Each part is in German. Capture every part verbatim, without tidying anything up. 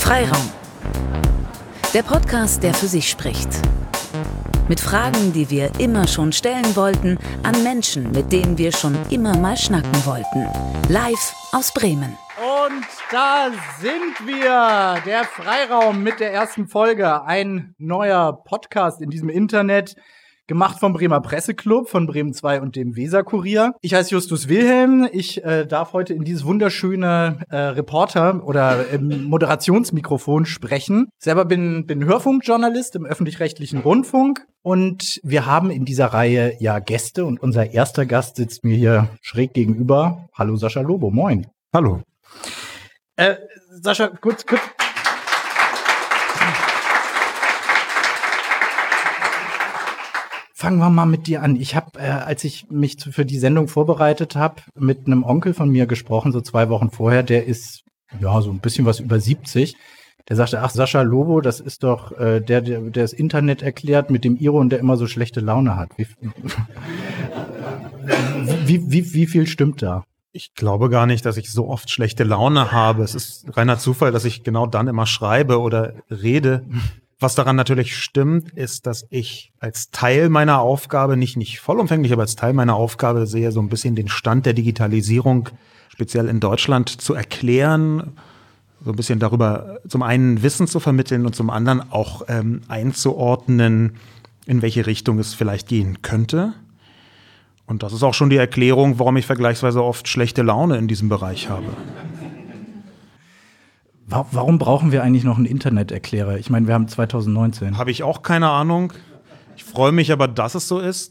Freiraum. Der Podcast, der für sich spricht. Mit Fragen, die wir immer schon stellen wollten, an Menschen, mit denen wir schon immer mal schnacken wollten. Live aus Bremen. Und da sind wir, der Freiraum mit der ersten Folge. Ein neuer Podcast in diesem Internet, gemacht vom Bremer Presseclub, von Bremen zwei und dem Weser-Kurier. Ich heiße Justus Wilhelm. Ich äh, darf heute in dieses wunderschöne äh, Reporter- oder äh, Moderationsmikrofon sprechen. Selber bin, bin Hörfunkjournalist im öffentlich-rechtlichen Rundfunk. Und wir haben in dieser Reihe ja Gäste. Und unser erster Gast sitzt mir hier schräg gegenüber. Hallo Sascha Lobo, moin. Hallo. Äh, Sascha, kurz, kurz. Fangen wir mal mit dir an. Ich habe, äh, als ich mich zu, für die Sendung vorbereitet habe, mit einem Onkel von mir gesprochen, so zwei Wochen vorher. Der ist ja so ein bisschen was über siebzig. Der sagte, ach, Sascha Lobo, das ist doch äh, der, der, der das Internet erklärt mit dem Iro und der immer so schlechte Laune hat. Wie, wie, wie, wie viel stimmt da? Ich glaube gar nicht, dass ich so oft schlechte Laune habe. Es ist reiner Zufall, dass ich genau dann immer schreibe oder rede. Was daran natürlich stimmt, ist, dass ich als Teil meiner Aufgabe, nicht, nicht vollumfänglich, aber als Teil meiner Aufgabe sehe, so ein bisschen den Stand der Digitalisierung, speziell in Deutschland, zu erklären, so ein bisschen darüber zum einen Wissen zu vermitteln und zum anderen auch ähm, einzuordnen, in welche Richtung es vielleicht gehen könnte. Und das ist auch schon die Erklärung, warum ich vergleichsweise oft schlechte Laune in diesem Bereich habe. Warum brauchen wir eigentlich noch einen Interneterklärer? Ich meine, wir haben zwanzig neunzehn. Habe ich auch keine Ahnung. Ich freue mich aber, dass es so ist.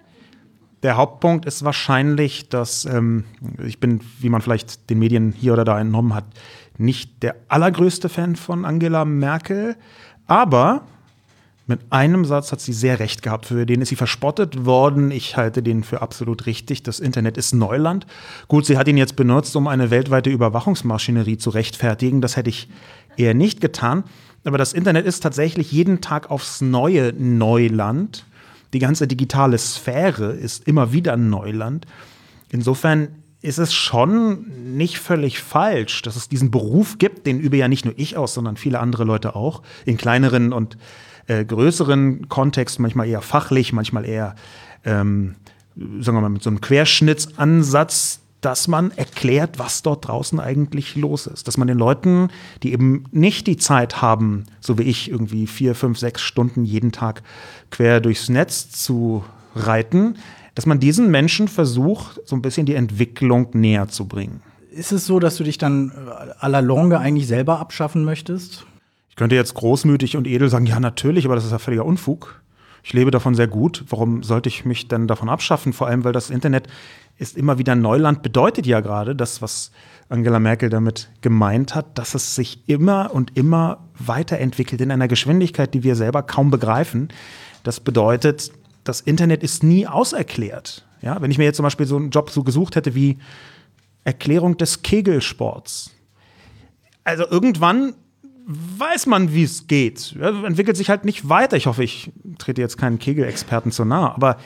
Der Hauptpunkt ist wahrscheinlich, dass ähm, ich bin, wie man vielleicht den Medien hier oder da entnommen hat, nicht der allergrößte Fan von Angela Merkel. Aber mit einem Satz hat sie sehr recht gehabt. Für den ist sie verspottet worden. Ich halte den für absolut richtig. Das Internet ist Neuland. Gut, sie hat ihn jetzt benutzt, um eine weltweite Überwachungsmaschinerie zu rechtfertigen. Das hätte ich eher nicht getan. Aber das Internet ist tatsächlich jeden Tag aufs neue Neuland. Die ganze digitale Sphäre ist immer wieder Neuland. Insofern ist es schon nicht völlig falsch, dass es diesen Beruf gibt, den übe ja nicht nur ich aus, sondern viele andere Leute auch, in kleineren und Äh, größeren Kontext, manchmal eher fachlich, manchmal eher, ähm, sagen wir mal, mit so einem Querschnittsansatz, dass man erklärt, was dort draußen eigentlich los ist. Dass man den Leuten, die eben nicht die Zeit haben, so wie ich, irgendwie vier, fünf, sechs Stunden jeden Tag quer durchs Netz zu reiten, dass man diesen Menschen versucht, so ein bisschen die Entwicklung näher zu bringen. Ist es so, dass du dich dann à la longue eigentlich selber abschaffen möchtest? Ich könnte jetzt großmütig und edel sagen, ja natürlich, aber das ist ja völliger Unfug. Ich lebe davon sehr gut. Warum sollte ich mich denn davon abschaffen? Vor allem, weil das Internet ist immer wieder Neuland, bedeutet ja gerade das, was Angela Merkel damit gemeint hat, dass es sich immer und immer weiterentwickelt in einer Geschwindigkeit, die wir selber kaum begreifen. Das bedeutet, das Internet ist nie auserklärt. Ja, wenn ich mir jetzt zum Beispiel so einen Job so gesucht hätte wie Erklärung des Kegelsports. Also irgendwann weiß man, wie es geht. Ja, entwickelt sich halt nicht weiter. Ich hoffe, ich trete jetzt keinen Kegelexperten zu nahe, aber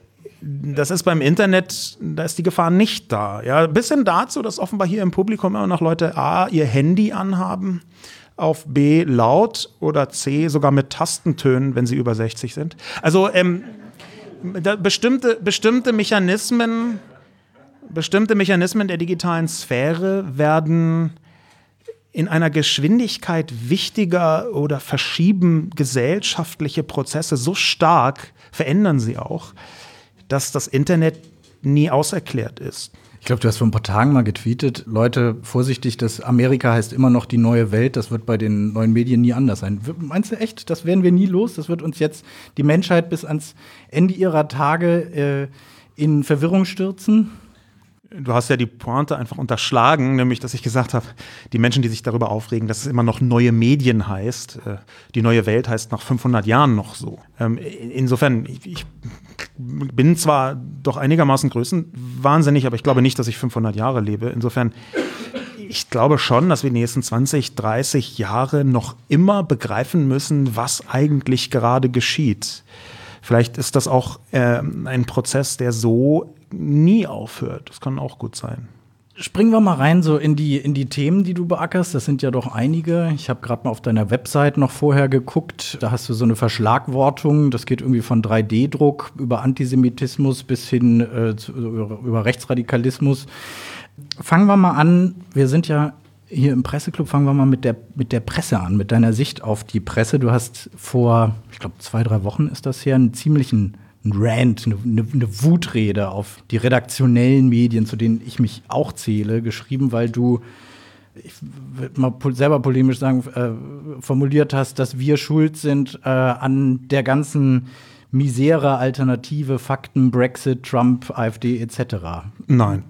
das ist beim Internet, da ist die Gefahr nicht da. Ja, bis hin dazu, dass offenbar hier im Publikum immer noch Leute A, ihr Handy anhaben, auf B, laut oder C, sogar mit Tastentönen, wenn sie über sechzig sind. Also ähm, da bestimmte, bestimmte Mechanismen, bestimmte Mechanismen der digitalen Sphäre werden in einer Geschwindigkeit wichtiger oder verschieben gesellschaftliche Prozesse so stark, verändern sie auch, dass das Internet nie auserklärt ist. Ich glaube, du hast vor ein paar Tagen mal getweetet, Leute, vorsichtig, das Amerika heißt immer noch die neue Welt, das wird bei den neuen Medien nie anders sein. Meinst du echt, das werden wir nie los? Das wird uns jetzt die Menschheit bis ans Ende ihrer Tage äh, in Verwirrung stürzen? Du hast ja die Pointe einfach unterschlagen, nämlich, dass ich gesagt habe, die Menschen, die sich darüber aufregen, dass es immer noch neue Medien heißt, äh, die neue Welt heißt nach fünfhundert Jahren noch so. Ähm, insofern, ich, ich bin zwar doch einigermaßen größenwahnsinnig, aber ich glaube nicht, dass ich fünfhundert Jahre lebe. Insofern, ich glaube schon, dass wir die nächsten zwanzig, dreißig Jahre noch immer begreifen müssen, was eigentlich gerade geschieht. Vielleicht ist das auch äh, ein Prozess, der so nie aufhört. Das kann auch gut sein. Springen wir mal rein so in die, in die Themen, die du beackerst. Das sind ja doch einige. Ich habe gerade mal auf deiner Website noch vorher geguckt. Da hast du so eine Verschlagwortung. Das geht irgendwie von drei D Druck über Antisemitismus bis hin äh, zu, über, über Rechtsradikalismus. Fangen wir mal an. Wir sind ja hier im Presseclub. Fangen wir mal mit der, mit der Presse an, mit deiner Sicht auf die Presse. Du hast vor, ich glaube, zwei, drei Wochen ist das her, einen ziemlichen ein Rant, eine, eine Wutrede auf die redaktionellen Medien, zu denen ich mich auch zähle, geschrieben, weil du, ich würde mal selber polemisch sagen, äh, formuliert hast, dass wir schuld sind äh, an der ganzen Misere, Alternative, Fakten, Brexit, Trump, AfD et cetera. Nein.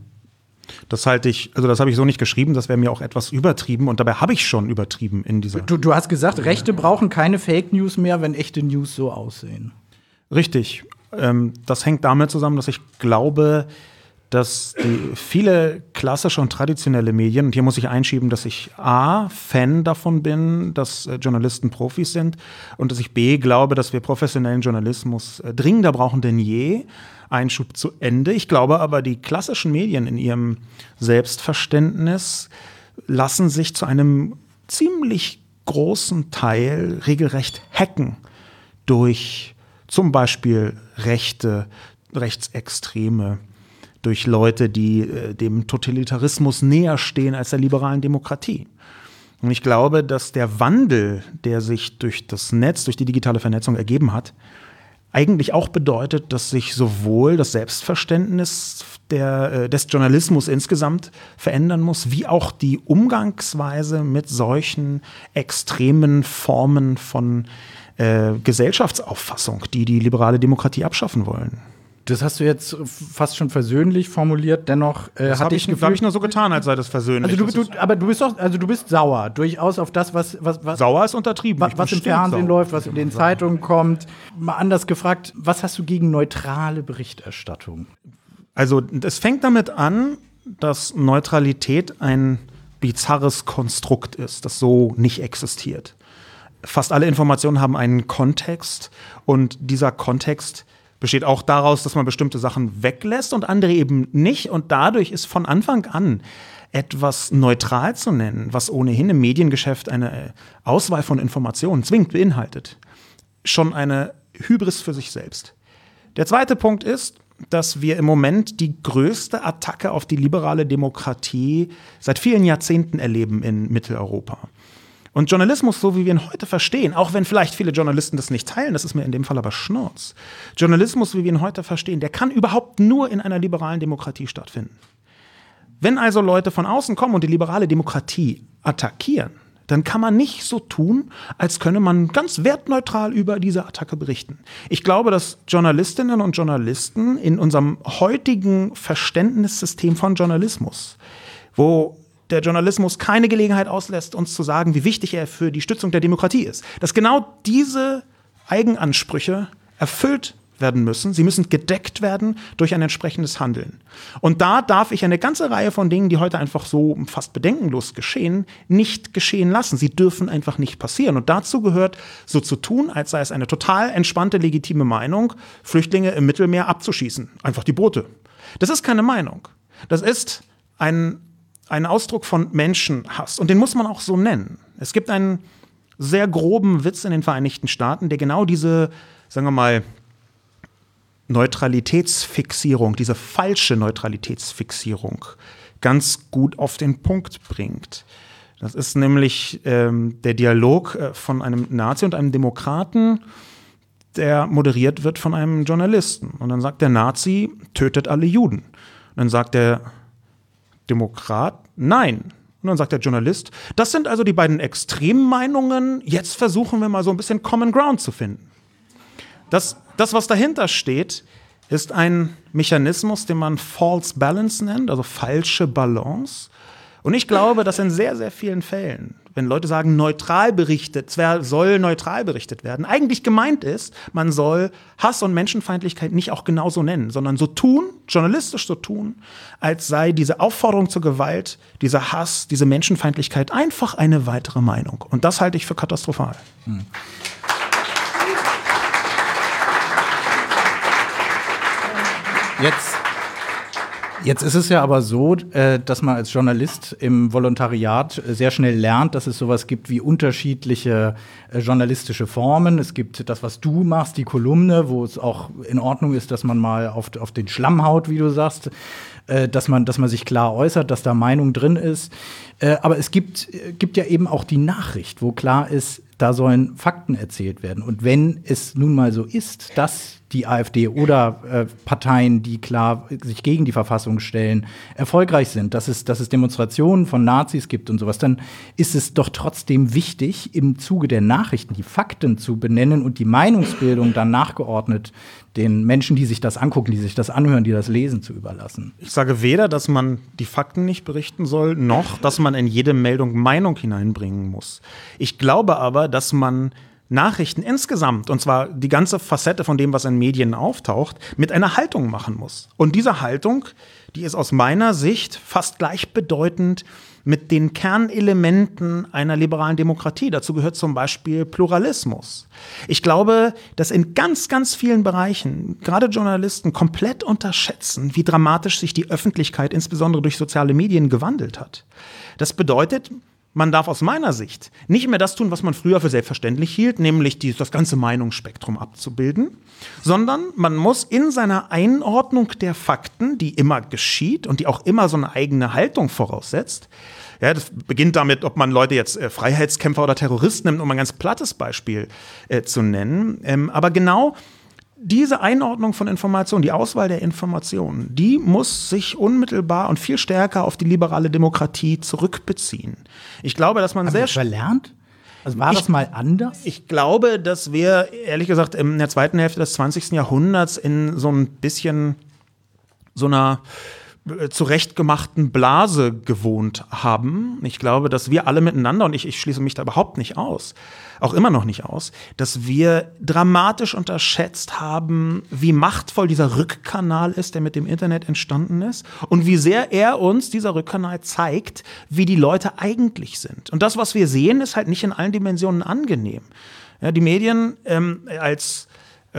Das halte ich, also das habe ich so nicht geschrieben, das wäre mir auch etwas übertrieben und dabei habe ich schon übertrieben in dieser. Du, du hast gesagt, Rechte brauchen keine Fake News mehr, wenn echte News so aussehen. Richtig. Ähm, das hängt damit zusammen, dass ich glaube, dass die viele klassische und traditionelle Medien, und hier muss ich einschieben, dass ich A, Fan davon bin, dass äh, Journalisten Profis sind und dass ich B, glaube, dass wir professionellen Journalismus äh, dringender brauchen denn je. Einschub zu Ende. Ich glaube aber, die klassischen Medien in ihrem Selbstverständnis lassen sich zu einem ziemlich großen Teil regelrecht hacken durch zum Beispiel Rechte, Rechtsextreme, durch Leute, die äh, dem Totalitarismus näher stehen als der liberalen Demokratie. Und ich glaube, dass der Wandel, der sich durch das Netz, durch die digitale Vernetzung ergeben hat, eigentlich auch bedeutet, dass sich sowohl das Selbstverständnis der, äh, des Journalismus insgesamt verändern muss, wie auch die Umgangsweise mit solchen extremen Formen von Äh, Gesellschaftsauffassung, die die liberale Demokratie abschaffen wollen. Das hast du jetzt fast schon versöhnlich formuliert, dennoch äh, das habe ich, hab ich nur so getan, als sei das versöhnlich. Also du, du, aber du bist doch, also du bist sauer, durchaus auf das, was, was, was sauer ist untertrieben. Was, was im Fernsehen sauer. läuft, was in den Zeitungen kommt. Mal anders gefragt, was hast du gegen neutrale Berichterstattung? Also es fängt damit an, dass Neutralität ein bizarres Konstrukt ist, das so nicht existiert. Fast alle Informationen haben einen Kontext und dieser Kontext besteht auch daraus, dass man bestimmte Sachen weglässt und andere eben nicht. Und dadurch ist von Anfang an etwas neutral zu nennen, was ohnehin im Mediengeschäft eine Auswahl von Informationen zwingend beinhaltet, schon eine Hybris für sich selbst. Der zweite Punkt ist, dass wir im Moment die größte Attacke auf die liberale Demokratie seit vielen Jahrzehnten erleben in Mitteleuropa. Und Journalismus, so wie wir ihn heute verstehen, auch wenn vielleicht viele Journalisten das nicht teilen, das ist mir in dem Fall aber Schnurz. Journalismus, wie wir ihn heute verstehen, der kann überhaupt nur in einer liberalen Demokratie stattfinden. Wenn also Leute von außen kommen und die liberale Demokratie attackieren, dann kann man nicht so tun, als könne man ganz wertneutral über diese Attacke berichten. Ich glaube, dass Journalistinnen und Journalisten in unserem heutigen Verständnissystem von Journalismus, wo der Journalismus keine Gelegenheit auslässt, uns zu sagen, wie wichtig er für die Stützung der Demokratie ist. Dass genau diese Eigenansprüche erfüllt werden müssen. Sie müssen gedeckt werden durch ein entsprechendes Handeln. Und da darf ich eine ganze Reihe von Dingen, die heute einfach so fast bedenkenlos geschehen, nicht geschehen lassen. Sie dürfen einfach nicht passieren. Und dazu gehört, so zu tun, als sei es eine total entspannte, legitime Meinung, Flüchtlinge im Mittelmeer abzuschießen. Einfach die Boote. Das ist keine Meinung. Das ist ein Ein Ausdruck von Menschenhass. Und den muss man auch so nennen. Es gibt einen sehr groben Witz in den Vereinigten Staaten, der genau diese, sagen wir mal, Neutralitätsfixierung, diese falsche Neutralitätsfixierung ganz gut auf den Punkt bringt. Das ist nämlich ähm, der Dialog äh, von einem Nazi und einem Demokraten, der moderiert wird von einem Journalisten. Und dann sagt der Nazi, tötet alle Juden. Und dann sagt der Demokrat, nein. Und dann sagt der Journalist, das sind also die beiden Extremmeinungen, jetzt versuchen wir mal so ein bisschen Common Ground zu finden. Das, das, was dahinter steht, ist ein Mechanismus, den man False Balance nennt, also falsche Balance. Und ich glaube, dass in sehr, sehr vielen Fällen, wenn Leute sagen, neutral berichtet, zwar soll neutral berichtet werden, eigentlich gemeint ist, man soll Hass und Menschenfeindlichkeit nicht auch genauso nennen, sondern so tun, journalistisch so tun, als sei diese Aufforderung zur Gewalt, dieser Hass, diese Menschenfeindlichkeit einfach eine weitere Meinung. Und das halte ich für katastrophal. Hm. Jetzt, Jetzt ist es ja aber so, dass man als Journalist im Volontariat sehr schnell lernt, dass es sowas gibt wie unterschiedliche journalistische Formen. Es gibt das, was du machst, die Kolumne, wo es auch in Ordnung ist, dass man mal auf, auf den Schlamm haut, wie du sagst, dass man, dass man sich klar äußert, dass da Meinung drin ist. Aber es gibt, gibt ja eben auch die Nachricht, wo klar ist, da sollen Fakten erzählt werden. Und wenn es nun mal so ist, dass die AfD oder äh, Parteien, die klar sich gegen die Verfassung stellen, erfolgreich sind, dass es, dass es Demonstrationen von Nazis gibt und sowas, dann ist es doch trotzdem wichtig, im Zuge der Nachrichten die Fakten zu benennen und die Meinungsbildung dann nachgeordnet den Menschen, die sich das angucken, die sich das anhören, die das lesen, zu überlassen. Ich sage weder, dass man die Fakten nicht berichten soll, noch, dass man in jede Meldung Meinung hineinbringen muss. Ich glaube aber, dass man Nachrichten insgesamt, und zwar die ganze Facette von dem, was in Medien auftaucht, mit einer Haltung machen muss. Und diese Haltung, die ist aus meiner Sicht fast gleichbedeutend mit den Kernelementen einer liberalen Demokratie. Dazu gehört zum Beispiel Pluralismus. Ich glaube, dass in ganz, ganz vielen Bereichen gerade Journalisten komplett unterschätzen, wie dramatisch sich die Öffentlichkeit insbesondere durch soziale Medien gewandelt hat. Das bedeutet, man darf aus meiner Sicht nicht mehr das tun, was man früher für selbstverständlich hielt, nämlich die, das ganze Meinungsspektrum abzubilden, sondern man muss in seiner Einordnung der Fakten, die immer geschieht und die auch immer so eine eigene Haltung voraussetzt, ja, das beginnt damit, ob man Leute jetzt äh, Freiheitskämpfer oder Terroristen nimmt, um ein ganz plattes Beispiel äh, zu nennen, ähm, aber genau diese Einordnung von Informationen, die Auswahl der Informationen, die muss sich unmittelbar und viel stärker auf die liberale Demokratie zurückbeziehen. Ich glaube, dass man Haben sehr wir verlernt? Also war das ich, mal anders? Ich glaube, dass wir, ehrlich gesagt, in der zweiten Hälfte des zwanzigsten Jahrhunderts in so ein bisschen so einer zurechtgemachten Blase gewohnt haben. Ich glaube, dass wir alle miteinander, und ich, ich schließe mich da überhaupt nicht aus, auch immer noch nicht aus, dass wir dramatisch unterschätzt haben, wie machtvoll dieser Rückkanal ist, der mit dem Internet entstanden ist, und wie sehr er uns, dieser Rückkanal, zeigt, wie die Leute eigentlich sind. Und das, was wir sehen, ist halt nicht in allen Dimensionen angenehm. Ja, die Medien ähm, als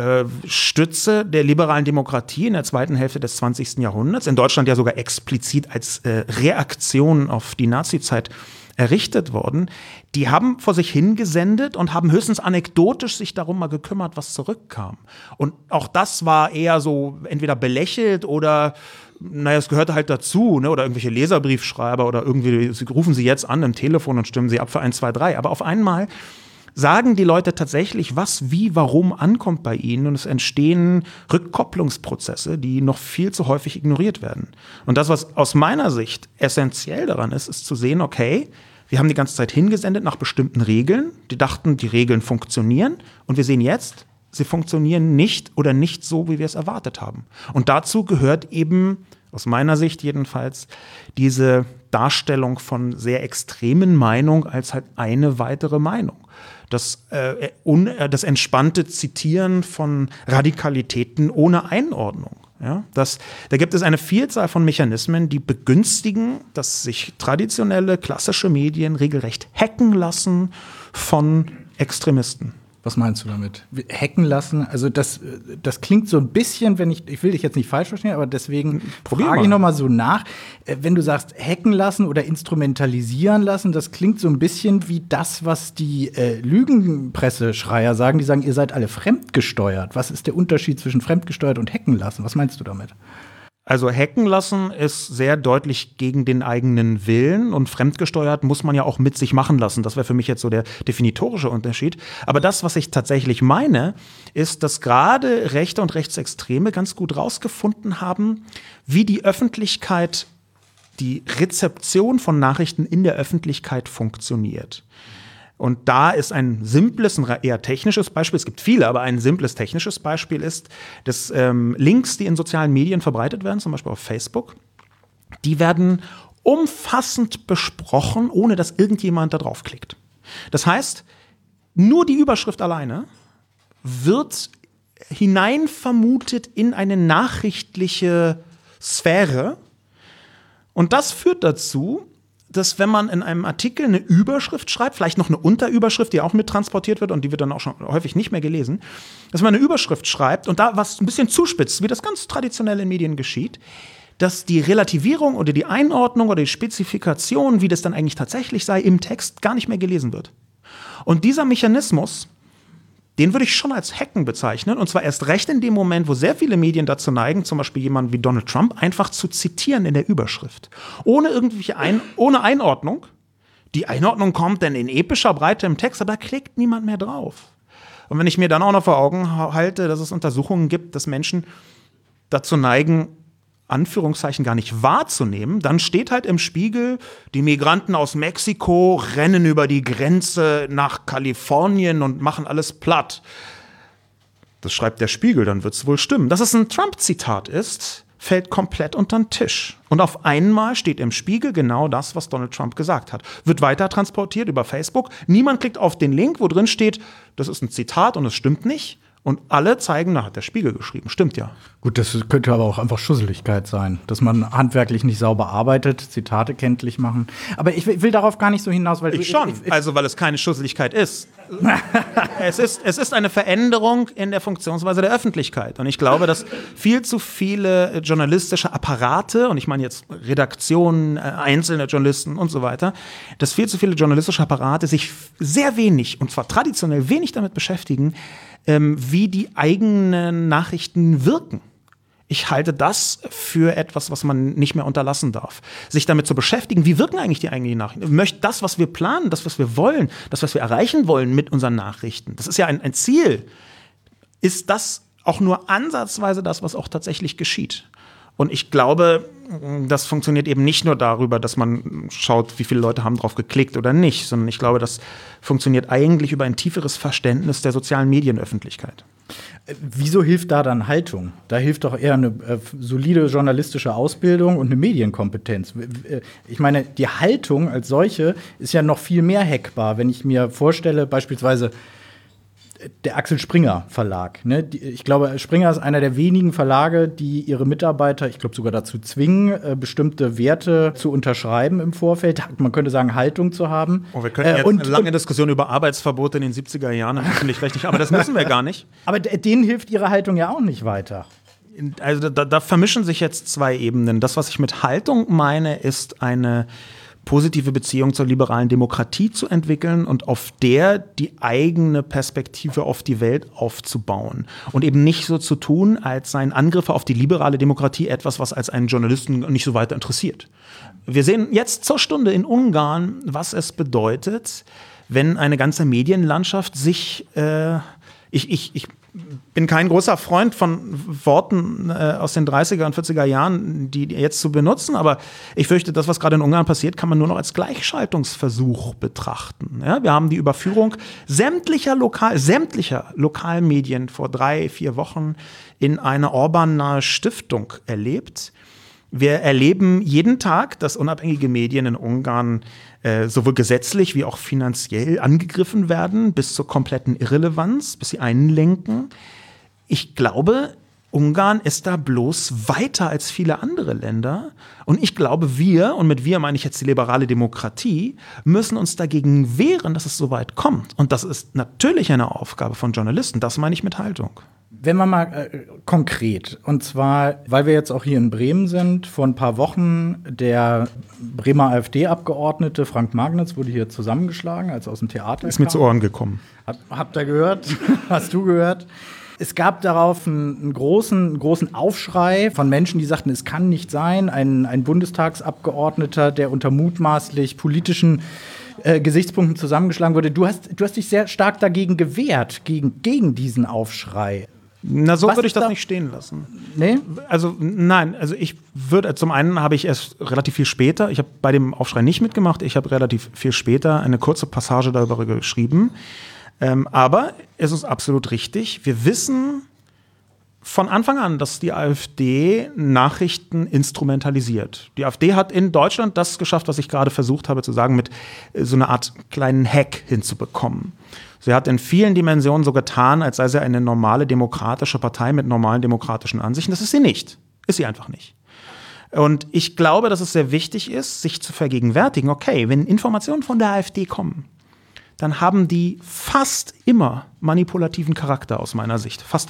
Stütze der liberalen Demokratie in der zweiten Hälfte des zwanzigsten Jahrhunderts, in Deutschland ja sogar explizit als äh, Reaktion auf die Nazizeit errichtet worden, die haben vor sich hingesendet und haben höchstens anekdotisch sich darum mal gekümmert, was zurückkam. Und auch das war eher so entweder belächelt oder, naja, es gehörte halt dazu, ne? Oder irgendwelche Leserbriefschreiber oder irgendwie, sie rufen sie jetzt an im Telefon und stimmen sie ab für eins, zwei, drei. Aber auf einmal sagen die Leute tatsächlich, was, wie, warum ankommt bei ihnen, und es entstehen Rückkopplungsprozesse, die noch viel zu häufig ignoriert werden. Und das, was aus meiner Sicht essentiell daran ist, ist zu sehen, okay, wir haben die ganze Zeit hingesendet nach bestimmten Regeln, die dachten, die Regeln funktionieren, und wir sehen jetzt, sie funktionieren nicht oder nicht so, wie wir es erwartet haben. Und dazu gehört eben, aus meiner Sicht jedenfalls, diese Darstellung von sehr extremen Meinungen als halt eine weitere Meinung. Das, äh, un, das entspannte Zitieren von Radikalitäten ohne Einordnung. Ja, das, da gibt es eine Vielzahl von Mechanismen, die begünstigen, dass sich traditionelle, klassische Medien regelrecht hacken lassen von Extremisten. Was meinst du damit? Hacken lassen? Also das, das klingt so ein bisschen, wenn ich, ich will dich jetzt nicht falsch verstehen, aber deswegen frage ich noch mal so nach. Wenn du sagst hacken lassen oder instrumentalisieren lassen, das klingt so ein bisschen wie das, was die äh, Lügenpresseschreier sagen. Die sagen, ihr seid alle fremdgesteuert. Was ist der Unterschied zwischen fremdgesteuert und hacken lassen? Was meinst du damit? Also hacken lassen ist sehr deutlich gegen den eigenen Willen, und fremdgesteuert muss man ja auch mit sich machen lassen. Das wäre für mich jetzt so der definitorische Unterschied. Aber das, was ich tatsächlich meine, ist, dass gerade Rechte und Rechtsextreme ganz gut rausgefunden haben, wie die Öffentlichkeit, die Rezeption von Nachrichten in der Öffentlichkeit funktioniert. Und da ist ein simples, ein eher technisches Beispiel, es gibt viele, aber ein simples technisches Beispiel ist, dass ähm, Links, die in sozialen Medien verbreitet werden, zum Beispiel auf Facebook, die werden umfassend besprochen, ohne dass irgendjemand da draufklickt. Das heißt, nur die Überschrift alleine wird hineinvermutet in eine nachrichtliche Sphäre, und das führt dazu, dass wenn man in einem Artikel eine Überschrift schreibt, vielleicht noch eine Unterüberschrift, die auch mit transportiert wird und die wird dann auch schon häufig nicht mehr gelesen, dass man eine Überschrift schreibt und da was ein bisschen zuspitzt, wie das ganz traditionell in Medien geschieht, dass die Relativierung oder die Einordnung oder die Spezifikation, wie das dann eigentlich tatsächlich sei, im Text gar nicht mehr gelesen wird. Und dieser Mechanismus, den würde ich schon als Hacken bezeichnen, und zwar erst recht in dem Moment, wo sehr viele Medien dazu neigen, zum Beispiel jemanden wie Donald Trump einfach zu zitieren in der Überschrift. Ohne irgendwelche Ein- ohne Einordnung. Die Einordnung kommt dann in epischer Breite im Text, aber da klickt niemand mehr drauf. Und wenn ich mir dann auch noch vor Augen halte, dass es Untersuchungen gibt, dass Menschen dazu neigen, Anführungszeichen gar nicht wahrzunehmen, dann steht halt im Spiegel, die Migranten aus Mexiko rennen über die Grenze nach Kalifornien und machen alles platt. Das schreibt der Spiegel, dann wird es wohl stimmen. Dass es ein Trump-Zitat ist, fällt komplett unter den Tisch. Und auf einmal steht im Spiegel genau das, was Donald Trump gesagt hat. Wird weiter transportiert über Facebook. Niemand klickt auf den Link, wo drin steht, das ist ein Zitat und es stimmt nicht. Und alle zeigen, na, hat der Spiegel geschrieben. Stimmt ja. Gut, das könnte aber auch einfach Schusseligkeit sein, dass man handwerklich nicht sauber arbeitet, Zitate kenntlich machen. Aber ich will darauf gar nicht so hinaus, weil ich schon, ich, ich, also weil es keine Schusseligkeit ist. es ist. Es ist eine Veränderung in der Funktionsweise der Öffentlichkeit. Und ich glaube, dass viel zu viele journalistische Apparate, und ich meine jetzt Redaktionen, einzelne Journalisten und so weiter, dass viel zu viele journalistische Apparate sich sehr wenig, und zwar traditionell wenig damit beschäftigen, wie die eigenen Nachrichten wirken. Ich halte das für etwas, was man nicht mehr unterlassen darf. Sich damit zu beschäftigen, wie wirken eigentlich die eigenen Nachrichten? Möchte das, was wir planen, das, was wir wollen, das, was wir erreichen wollen mit unseren Nachrichten, das ist ja ein, ein Ziel. Ist das auch nur ansatzweise das, was auch tatsächlich geschieht? Und ich glaube, das funktioniert eben nicht nur darüber, dass man schaut, wie viele Leute haben drauf geklickt oder nicht, sondern ich glaube, das funktioniert eigentlich über ein tieferes Verständnis der sozialen Medienöffentlichkeit. Wieso hilft da dann Haltung? Da hilft doch eher eine äh, solide journalistische Ausbildung und eine Medienkompetenz. Ich meine, die Haltung als solche ist ja noch viel mehr hackbar. Wenn ich mir vorstelle, beispielsweise der Axel Springer Verlag. Ne? Die, ich glaube, Springer ist einer der wenigen Verlage, die ihre Mitarbeiter, ich glaube sogar dazu zwingen, äh, bestimmte Werte zu unterschreiben im Vorfeld. Man könnte sagen, Haltung zu haben. Oh, wir könnten jetzt äh, und, eine lange Diskussion über Arbeitsverbote in den siebziger Jahren, das finde ich richtig, aber das müssen wir gar nicht. Aber denen hilft ihre Haltung ja auch nicht weiter. Also da, da vermischen sich jetzt zwei Ebenen. Das, was ich mit Haltung meine, ist eine positive Beziehung zur liberalen Demokratie zu entwickeln und auf der die eigene Perspektive auf die Welt aufzubauen. Und eben nicht so zu tun, als seien Angriffe auf die liberale Demokratie etwas, was als einen Journalisten nicht so weiter interessiert. Wir sehen jetzt zur Stunde in Ungarn, was es bedeutet, wenn eine ganze Medienlandschaft sich, äh, ich, ich, ich bin kein großer Freund von Worten äh, aus den dreißiger und vierziger Jahren, die jetzt zu benutzen, aber ich fürchte, das, was gerade in Ungarn passiert, kann man nur noch als Gleichschaltungsversuch betrachten. Ja, wir haben die Überführung sämtlicher, Lokal, sämtlicher Lokalmedien vor drei, vier Wochen in eine Orban-nahe Stiftung erlebt. Wir erleben jeden Tag, dass unabhängige Medien in Ungarn äh, sowohl gesetzlich wie auch finanziell angegriffen werden, bis zur kompletten Irrelevanz, bis sie einlenken. Ich glaube, Ungarn ist da bloß weiter als viele andere Länder. Und ich glaube, wir, und mit wir meine ich jetzt die liberale Demokratie, müssen uns dagegen wehren, dass es so weit kommt. Und das ist natürlich eine Aufgabe von Journalisten. Das meine ich mit Haltung. Wenn wir mal äh, konkret, und zwar, weil wir jetzt auch hier in Bremen sind, vor ein paar Wochen der Bremer AfD-Abgeordnete Frank Magnitz wurde hier zusammengeschlagen, als aus dem Theater Ist kam. Mir zu Ohren gekommen. Hab, habt ihr gehört? Hast du gehört? Es gab darauf einen, einen, großen, einen großen Aufschrei von Menschen, die sagten, es kann nicht sein, ein, ein Bundestagsabgeordneter, der unter mutmaßlich politischen Äh, Gesichtspunkten zusammengeschlagen wurde. Du hast, du hast dich sehr stark dagegen gewehrt, gegen, gegen diesen Aufschrei. Na, so würde ich das da nicht stehen lassen. Nee? Also, nein, also ich würde, zum einen habe ich erst relativ viel später, ich habe bei dem Aufschrei nicht mitgemacht, ich habe relativ viel später eine kurze Passage darüber geschrieben. Ähm, aber es ist absolut richtig, wir wissen von Anfang an, dass die AfD Nachrichten instrumentalisiert. Die AfD hat in Deutschland das geschafft, was ich gerade versucht habe zu sagen, mit so einer Art kleinen Hack hinzubekommen. Sie hat in vielen Dimensionen so getan, als sei sie eine normale demokratische Partei mit normalen demokratischen Ansichten. Das ist sie nicht. Ist sie einfach nicht. Und ich glaube, dass es sehr wichtig ist, sich zu vergegenwärtigen, okay, wenn Informationen von der AfD kommen, dann haben die fast immer manipulativen Charakter aus meiner Sicht. Fast immer.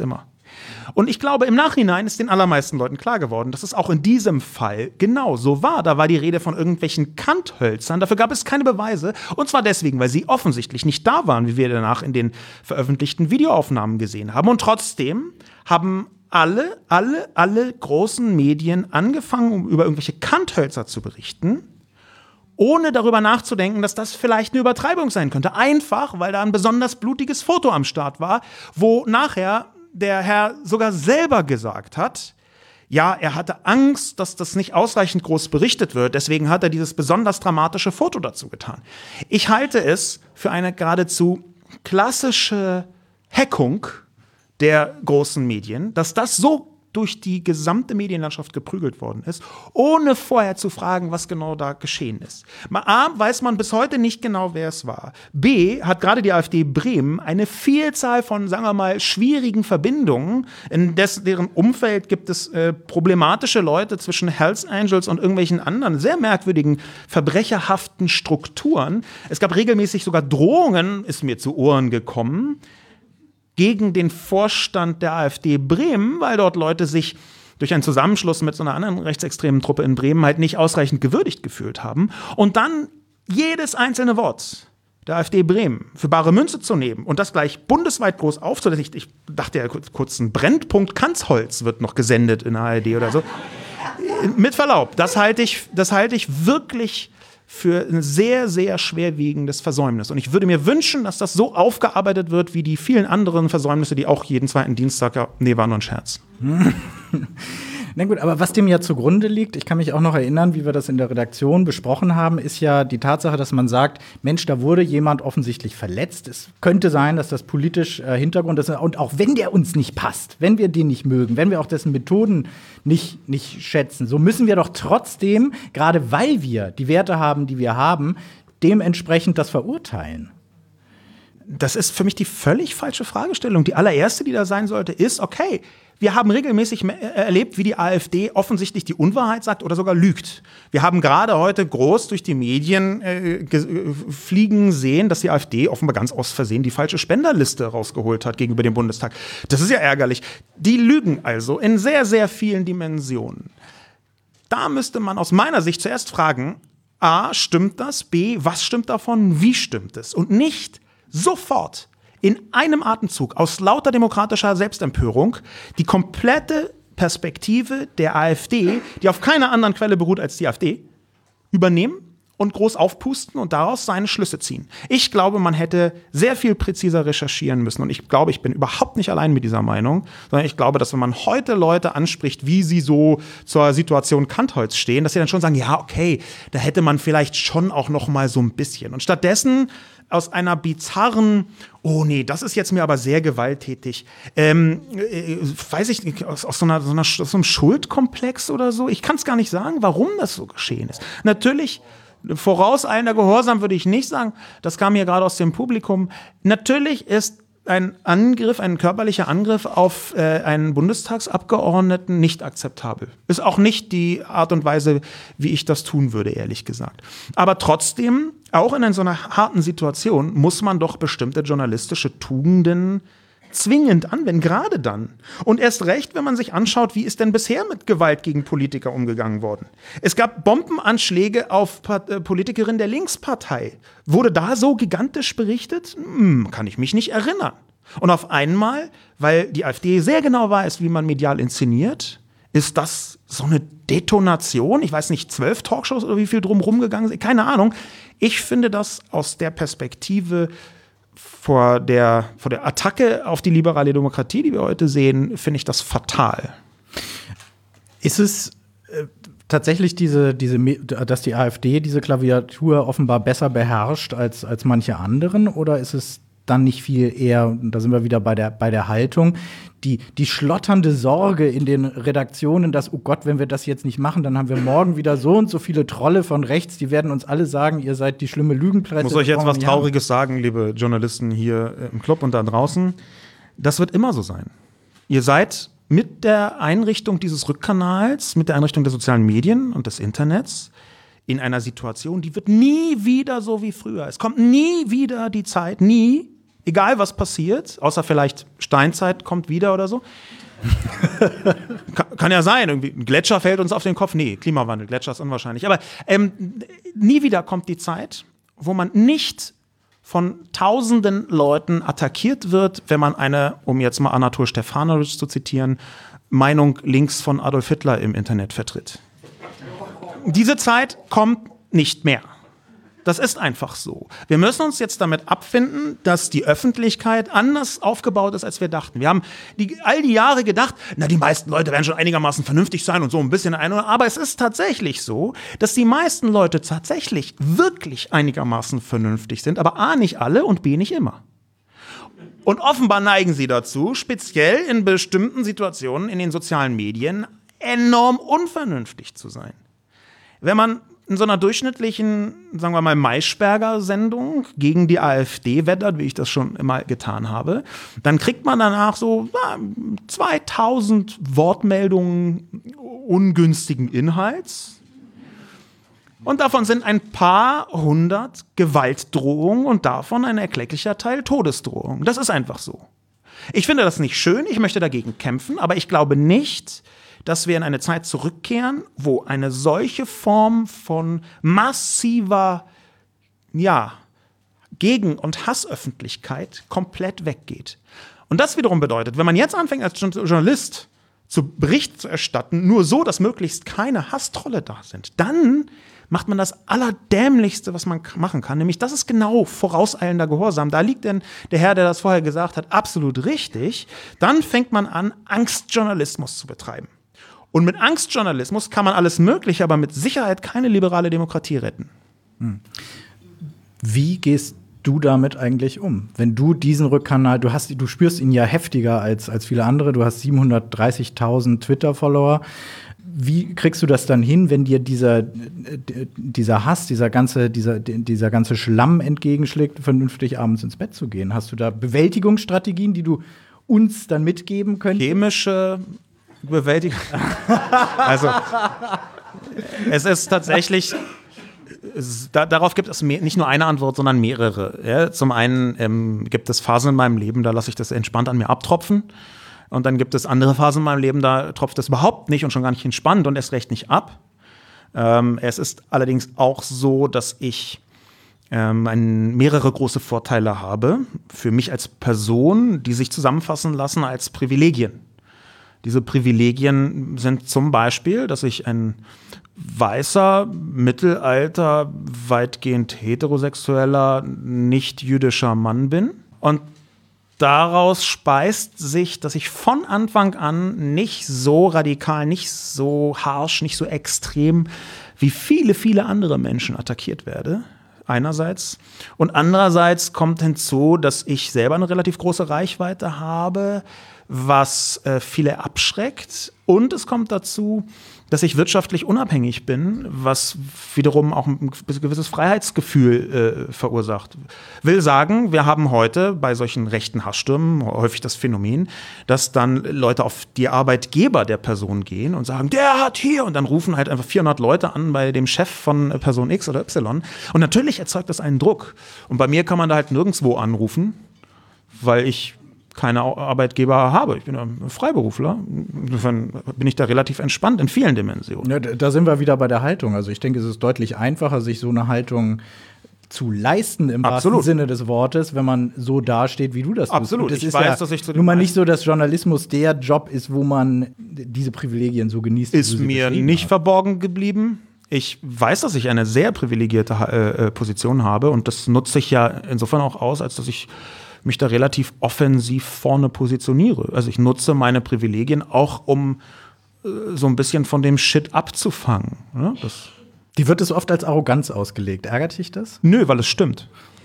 Und ich glaube, im Nachhinein ist den allermeisten Leuten klar geworden, dass es auch in diesem Fall genau so war. Da war die Rede von irgendwelchen Kanthölzern. Dafür gab es keine Beweise. Und zwar deswegen, weil sie offensichtlich nicht da waren, wie wir danach in den veröffentlichten Videoaufnahmen gesehen haben. Und trotzdem haben alle, alle, alle großen Medien angefangen, um über irgendwelche Kanthölzer zu berichten, ohne darüber nachzudenken, dass das vielleicht eine Übertreibung sein könnte. Einfach, weil da ein besonders blutiges Foto am Start war, wo nachher der Herr sogar selber gesagt hat, ja, er hatte Angst, dass das nicht ausreichend groß berichtet wird, deswegen hat er dieses besonders dramatische Foto dazu getan. Ich halte es für eine geradezu klassische Hackung der großen Medien, dass das so durch die gesamte Medienlandschaft geprügelt worden ist, ohne vorher zu fragen, was genau da geschehen ist. A, weiß man bis heute nicht genau, wer es war. B, hat gerade die AfD Bremen eine Vielzahl von, sagen wir mal, schwierigen Verbindungen. In des, deren Umfeld gibt es äh, problematische Leute zwischen Hells Angels und irgendwelchen anderen sehr merkwürdigen, verbrecherhaften Strukturen. Es gab regelmäßig sogar Drohungen, ist mir zu Ohren gekommen, gegen den Vorstand der AfD Bremen, weil dort Leute sich durch einen Zusammenschluss mit so einer anderen rechtsextremen Truppe in Bremen halt nicht ausreichend gewürdigt gefühlt haben. Und dann jedes einzelne Wort der AfD Bremen für bare Münze zu nehmen und das gleich bundesweit groß aufzusetzen. Ich, ich dachte ja kurz, ein Brennpunkt Kanzholz wird noch gesendet in der A R D oder so. Mit Verlaub, das halte ich, das halte ich wirklich für ein sehr, sehr schwerwiegendes Versäumnis. Und ich würde mir wünschen, dass das so aufgearbeitet wird, wie die vielen anderen Versäumnisse, die auch jeden zweiten Dienstag, ja, nee, war nur ein Scherz. Na gut, aber was dem ja zugrunde liegt, ich kann mich auch noch erinnern, wie wir das in der Redaktion besprochen haben, ist ja die Tatsache, dass man sagt, Mensch, da wurde jemand offensichtlich verletzt. Es könnte sein, dass das politisch äh, Hintergrund ist. Und auch wenn der uns nicht passt, wenn wir den nicht mögen, wenn wir auch dessen Methoden nicht, nicht schätzen, so müssen wir doch trotzdem, gerade weil wir die Werte haben, die wir haben, dementsprechend das verurteilen. Das ist für mich die völlig falsche Fragestellung. Die allererste, die da sein sollte, ist, okay, wir haben regelmäßig erlebt, wie die AfD offensichtlich die Unwahrheit sagt oder sogar lügt. Wir haben gerade heute groß durch die Medien äh, fliegen sehen, dass die AfD offenbar ganz aus Versehen die falsche Spenderliste rausgeholt hat gegenüber dem Bundestag. Das ist ja ärgerlich. Die lügen also in sehr, sehr vielen Dimensionen. Da müsste man aus meiner Sicht zuerst fragen, A, stimmt das? B, was stimmt davon? Wie stimmt es? Und nicht sofort in einem Atemzug aus lauter demokratischer Selbstempörung die komplette Perspektive der AfD, die auf keiner anderen Quelle beruht als die AfD, übernehmen und groß aufpusten und daraus seine Schlüsse ziehen. Ich glaube, man hätte sehr viel präziser recherchieren müssen. Und ich glaube, ich bin überhaupt nicht allein mit dieser Meinung, sondern ich glaube, dass wenn man heute Leute anspricht, wie sie so zur Situation Kantholz stehen, dass sie dann schon sagen, ja, okay, da hätte man vielleicht schon auch noch mal so ein bisschen. Und stattdessen aus einer bizarren, oh nee, das ist jetzt mir aber sehr gewalttätig, ähm, äh, weiß ich nicht, aus, aus, so einer, so einer, aus so einem Schuldkomplex oder so. Ich kann es gar nicht sagen, warum das so geschehen ist. Natürlich, vorauseilender Gehorsam würde ich nicht sagen, das kam hier gerade aus dem Publikum. Natürlich ist ein Angriff, ein körperlicher Angriff auf äh, einen Bundestagsabgeordneten nicht akzeptabel. Ist auch nicht die Art und Weise, wie ich das tun würde, ehrlich gesagt. Aber trotzdem, auch in so einer harten Situation, muss man doch bestimmte journalistische Tugenden zwingend anwenden, gerade dann. Und erst recht, wenn man sich anschaut, wie ist denn bisher mit Gewalt gegen Politiker umgegangen worden? Es gab Bombenanschläge auf Part- Politikerinnen der Linkspartei. Wurde da so gigantisch berichtet? Hm, kann ich mich nicht erinnern. Und auf einmal, weil die AfD sehr genau weiß, wie man medial inszeniert, ist das so eine Detonation? Ich weiß nicht, zwölf Talkshows oder wie viel drumherum gegangen sind? Keine Ahnung. Ich finde das aus der Perspektive vor der, vor der Attacke auf die liberale Demokratie, die wir heute sehen, finde ich das fatal. Ist es äh, tatsächlich diese, diese, dass die AfD diese Klaviatur offenbar besser beherrscht als, als manche anderen? Oder ist es dann nicht viel eher, da sind wir wieder bei der, bei der Haltung, die, die schlotternde Sorge in den Redaktionen, dass, oh Gott, wenn wir das jetzt nicht machen, dann haben wir morgen wieder so und so viele Trolle von rechts, die werden uns alle sagen, ihr seid die schlimme Lügenpresse. Ich muss euch jetzt was Trauriges sagen, liebe Journalisten hier im Club und da draußen. Das wird immer so sein. Ihr seid mit der Einrichtung dieses Rückkanals, mit der Einrichtung der sozialen Medien und des Internets in einer Situation, die wird nie wieder so wie früher. Es kommt nie wieder die Zeit, nie, egal was passiert, außer vielleicht Steinzeit kommt wieder oder so. kann, kann ja sein, irgendwie ein Gletscher fällt uns auf den Kopf. Nee, Klimawandel, Gletscher ist unwahrscheinlich. Aber ähm, nie wieder kommt die Zeit, wo man nicht von tausenden Leuten attackiert wird, wenn man eine, um jetzt mal Anatol Stefanovic zu zitieren, Meinung links von Adolf Hitler im Internet vertritt. Diese Zeit kommt nicht mehr. Das ist einfach so. Wir müssen uns jetzt damit abfinden, dass die Öffentlichkeit anders aufgebaut ist, als wir dachten. Wir haben die, all die Jahre gedacht, na, die meisten Leute werden schon einigermaßen vernünftig sein und so ein bisschen ein. Aber es ist tatsächlich so, dass die meisten Leute tatsächlich wirklich einigermaßen vernünftig sind, aber A, nicht alle und B, nicht immer. Und offenbar neigen sie dazu, speziell in bestimmten Situationen in den sozialen Medien enorm unvernünftig zu sein. Wenn man in so einer durchschnittlichen, sagen wir mal, Maischberger-Sendung gegen die AfD wettert, wie ich das schon immer getan habe, dann kriegt man danach so na, zweitausend Wortmeldungen ungünstigen Inhalts. Und davon sind ein paar hundert Gewaltdrohungen und davon ein erklecklicher Teil Todesdrohungen. Das ist einfach so. Ich finde das nicht schön, ich möchte dagegen kämpfen, aber ich glaube nicht, dass wir in eine Zeit zurückkehren, wo eine solche Form von massiver, ja, Gegen- und Hassöffentlichkeit komplett weggeht. Und das wiederum bedeutet, wenn man jetzt anfängt als Journalist zu Bericht zu erstatten, nur so, dass möglichst keine Hasstrolle da sind, dann macht man das Allerdämlichste, was man machen kann, nämlich das ist genau vorauseilender Gehorsam. Da liegt denn der Herr, der das vorher gesagt hat, absolut richtig. Dann fängt man an, Angstjournalismus zu betreiben. Und mit Angstjournalismus kann man alles Mögliche, aber mit Sicherheit keine liberale Demokratie retten. Hm. Wie gehst du damit eigentlich um? Wenn du diesen Rückkanal, du hast, du spürst ihn ja heftiger als, als viele andere, du hast siebenhundertdreißigtausend Twitter-Follower. Wie kriegst du das dann hin, wenn dir dieser, dieser Hass, dieser ganze, dieser, dieser ganze Schlamm entgegenschlägt, vernünftig abends ins Bett zu gehen? Hast du da Bewältigungsstrategien, die du uns dann mitgeben könntest? Chemische Bewältigung. Also, es ist tatsächlich, es, da, darauf gibt es mehr, nicht nur eine Antwort, sondern mehrere. Ja, zum einen ähm, gibt es Phasen in meinem Leben, da lasse ich das entspannt an mir abtropfen. Und dann gibt es andere Phasen in meinem Leben, da tropft es überhaupt nicht und schon gar nicht entspannt und erst recht nicht ab. Ähm, es ist allerdings auch so, dass ich ähm, ein, mehrere große Vorteile habe für mich als Person, die sich zusammenfassen lassen als Privilegien. Diese Privilegien sind zum Beispiel, dass ich ein weißer, mittelalter, weitgehend heterosexueller, nicht-jüdischer Mann bin. Und daraus speist sich, dass ich von Anfang an nicht so radikal, nicht so harsch, nicht so extrem wie viele, viele andere Menschen attackiert werde. Einerseits. Und andererseits kommt hinzu, dass ich selber eine relativ große Reichweite habe, was äh, viele abschreckt. Und es kommt dazu, dass ich wirtschaftlich unabhängig bin, was wiederum auch ein gewisses Freiheitsgefühl äh, verursacht. Will sagen, wir haben heute bei solchen rechten Hassstürmen häufig das Phänomen, dass dann Leute auf die Arbeitgeber der Person gehen und sagen, der hat hier, und dann rufen halt einfach vierhundert Leute an bei dem Chef von Person X oder Y. Und natürlich erzeugt das einen Druck. Und bei mir kann man da halt nirgendwo anrufen, weil ich keine Arbeitgeber habe. Ich bin ein Freiberufler. Insofern bin ich da relativ entspannt in vielen Dimensionen. Ja, da sind wir wieder bei der Haltung. Also ich denke, es ist deutlich einfacher, sich so eine Haltung zu leisten im Absolut. wahrsten Sinne des Wortes, wenn man so dasteht, wie du das tust. Absolut. Das ich ist weiß, ja dass ich zu nun mal nicht so, dass Journalismus der Job ist, wo man diese Privilegien so genießt. Ist mir nicht hast. verborgen geblieben. Ich weiß, dass ich eine sehr privilegierte äh, Position habe und das nutze ich ja insofern auch aus, als dass ich mich da relativ offensiv vorne positioniere. Also ich nutze meine Privilegien auch, um äh, so ein bisschen von dem Shit abzufangen. Ja, das Die wird es oft als Arroganz ausgelegt. Ärgert dich das? Nö, weil es stimmt.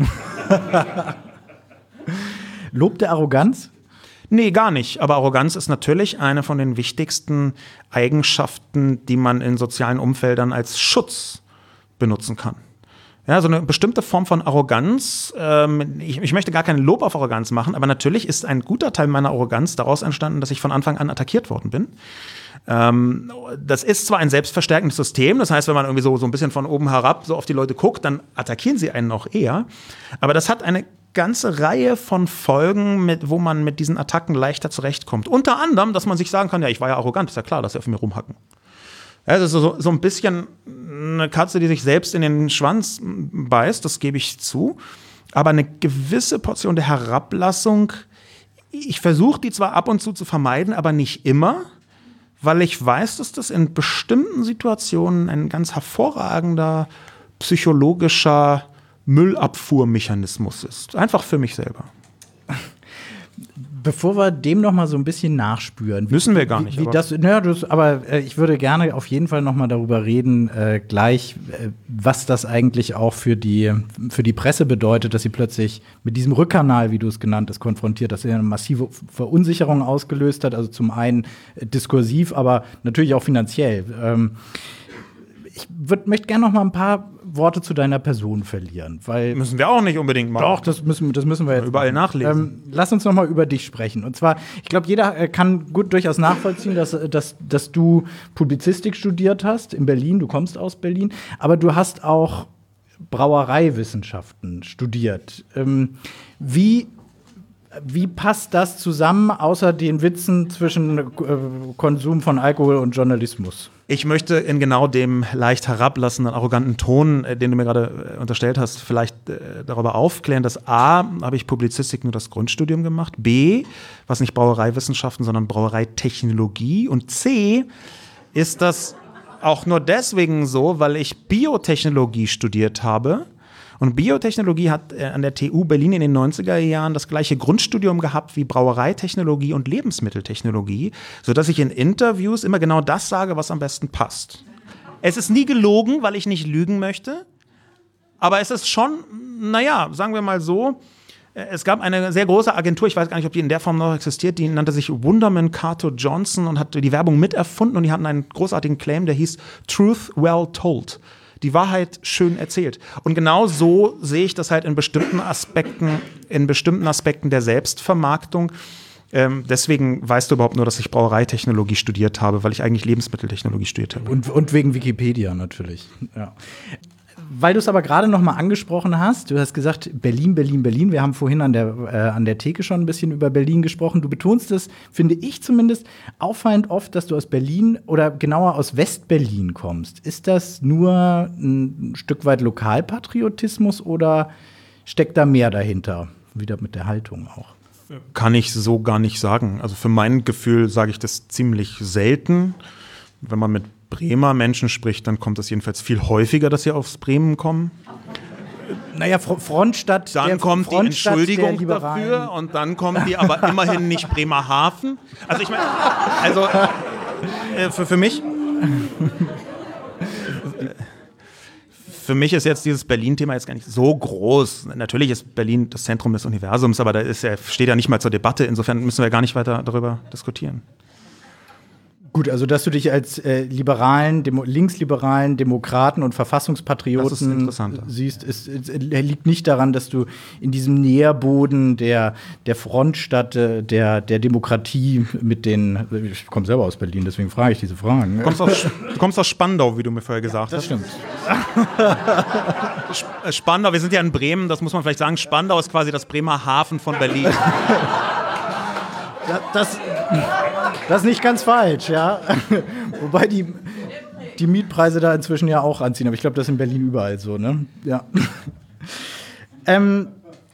Lob der Arroganz? Nee, gar nicht. Aber Arroganz ist natürlich eine von den wichtigsten Eigenschaften, die man in sozialen Umfeldern als Schutz benutzen kann. Ja, so eine bestimmte Form von Arroganz. Ähm, ich, ich möchte gar keinen Lob auf Arroganz machen, aber natürlich ist ein guter Teil meiner Arroganz daraus entstanden, dass ich von Anfang an attackiert worden bin. Ähm, das ist zwar ein selbstverstärkendes System, das heißt, wenn man irgendwie so, so ein bisschen von oben herab so auf die Leute guckt, dann attackieren sie einen noch eher. Aber das hat eine ganze Reihe von Folgen, mit, wo man mit diesen Attacken leichter zurechtkommt. Unter anderem, dass man sich sagen kann, ja, ich war ja arrogant, ist ja klar, dass sie auf mir rumhacken. Ja, das ist so, so ein bisschen eine Katze, die sich selbst in den Schwanz beißt, das gebe ich zu. Aber eine gewisse Portion der Herablassung, ich versuche die zwar ab und zu zu vermeiden, aber nicht immer, weil ich weiß, dass das in bestimmten Situationen ein ganz hervorragender psychologischer Müllabfuhrmechanismus ist. Einfach für mich selber. Bevor wir dem noch mal so ein bisschen nachspüren. Wie, Müssen wir gar nicht. Wie, wie das, naja, das, aber äh, ich würde gerne auf jeden Fall noch mal darüber reden, äh, gleich, äh, was das eigentlich auch für die, für die Presse bedeutet, dass sie plötzlich mit diesem Rückkanal, wie du es genannt hast, konfrontiert, dass er eine massive Verunsicherung ausgelöst hat. Also zum einen äh, diskursiv, aber natürlich auch finanziell. Ähm, ich würd, möchte gerne noch mal ein paar Worte zu deiner Person verlieren, weil müssen wir auch nicht unbedingt machen. Doch, das müssen, das müssen wir jetzt überall machen. nachlesen. Ähm, lass uns noch mal über dich sprechen. Und zwar, ich glaube, jeder äh, kann gut durchaus nachvollziehen, dass, dass, dass du Publizistik studiert hast in Berlin. Du kommst aus Berlin, aber du hast auch Brauereiwissenschaften studiert. Ähm, wie Wie passt das zusammen, außer den Witzen zwischen äh, Konsum von Alkohol und Journalismus? Ich möchte in genau dem leicht herablassenden, arroganten Ton, äh, den du mir gerade äh, unterstellt hast, vielleicht äh, darüber aufklären, dass A, habe ich Publizistik nur das Grundstudium gemacht, B, was nicht Brauereiwissenschaften, sondern Brauereitechnologie und C, ist das auch nur deswegen so, weil ich Biotechnologie studiert habe. Und Biotechnologie hat an der T U Berlin in den neunziger Jahren das gleiche Grundstudium gehabt wie Brauereitechnologie und Lebensmitteltechnologie, sodass ich in Interviews immer genau das sage, was am besten passt. Es ist nie gelogen, weil ich nicht lügen möchte, aber es ist schon, naja, sagen wir mal so, es gab eine sehr große Agentur, ich weiß gar nicht, ob die in der Form noch existiert, die nannte sich Wunderman Carter Johnson und hat die Werbung miterfunden und die hatten einen großartigen Claim, der hieß Truth Well Told. Die Wahrheit schön erzählt. Und genau so sehe ich das halt in bestimmten Aspekten, in bestimmten Aspekten der Selbstvermarktung. Ähm, deswegen weißt du überhaupt nur, dass ich Brauereitechnologie studiert habe, weil ich eigentlich Lebensmitteltechnologie studiert habe. Und, und wegen Wikipedia natürlich. Ja. Weil du es aber gerade noch mal angesprochen hast, du hast gesagt, Berlin, Berlin, Berlin. Wir haben vorhin an der, äh, an der Theke schon ein bisschen über Berlin gesprochen. Du betonst es, finde ich zumindest, auffallend oft, dass du aus Berlin oder genauer aus West-Berlin kommst. Ist das nur ein Stück weit Lokalpatriotismus oder steckt da mehr dahinter? Wieder mit der Haltung auch. Kann ich so gar nicht sagen. Also für mein Gefühl sage ich das ziemlich selten. Wenn man mit Bremer Menschen spricht, dann kommt es jedenfalls viel häufiger, dass sie aus Bremen kommen. Naja, Frontstadt. Dann der kommt die Frontstadt Entschuldigung dafür und dann kommen die aber immerhin nicht Bremerhaven. Also ich meine, also äh, für, für mich für mich ist jetzt dieses Berlin-Thema jetzt gar nicht so groß. Natürlich ist Berlin das Zentrum des Universums, aber da ist ja, steht ja nicht mal zur Debatte. Insofern müssen wir gar nicht weiter darüber diskutieren. Gut, also dass du dich als äh, liberalen, Demo- linksliberalen Demokraten und Verfassungspatrioten siehst, ist, ist, ist, liegt nicht daran, dass du in diesem Nährboden der, der Frontstadt, äh, der, der Demokratie mit den, ich komme selber aus Berlin, deswegen frage ich diese Fragen. Du kommst aus, du kommst aus Spandau, wie du mir vorher gesagt ja, das hast. Das stimmt. Spandau, wir sind ja in Bremen, das muss man vielleicht sagen, Spandau ist quasi das Bremerhaven von Berlin. Das, das, das ist nicht ganz falsch, ja. Wobei die, die Mietpreise da inzwischen ja auch anziehen. Aber ich glaube, das ist in Berlin überall so, ne? Ja. ähm,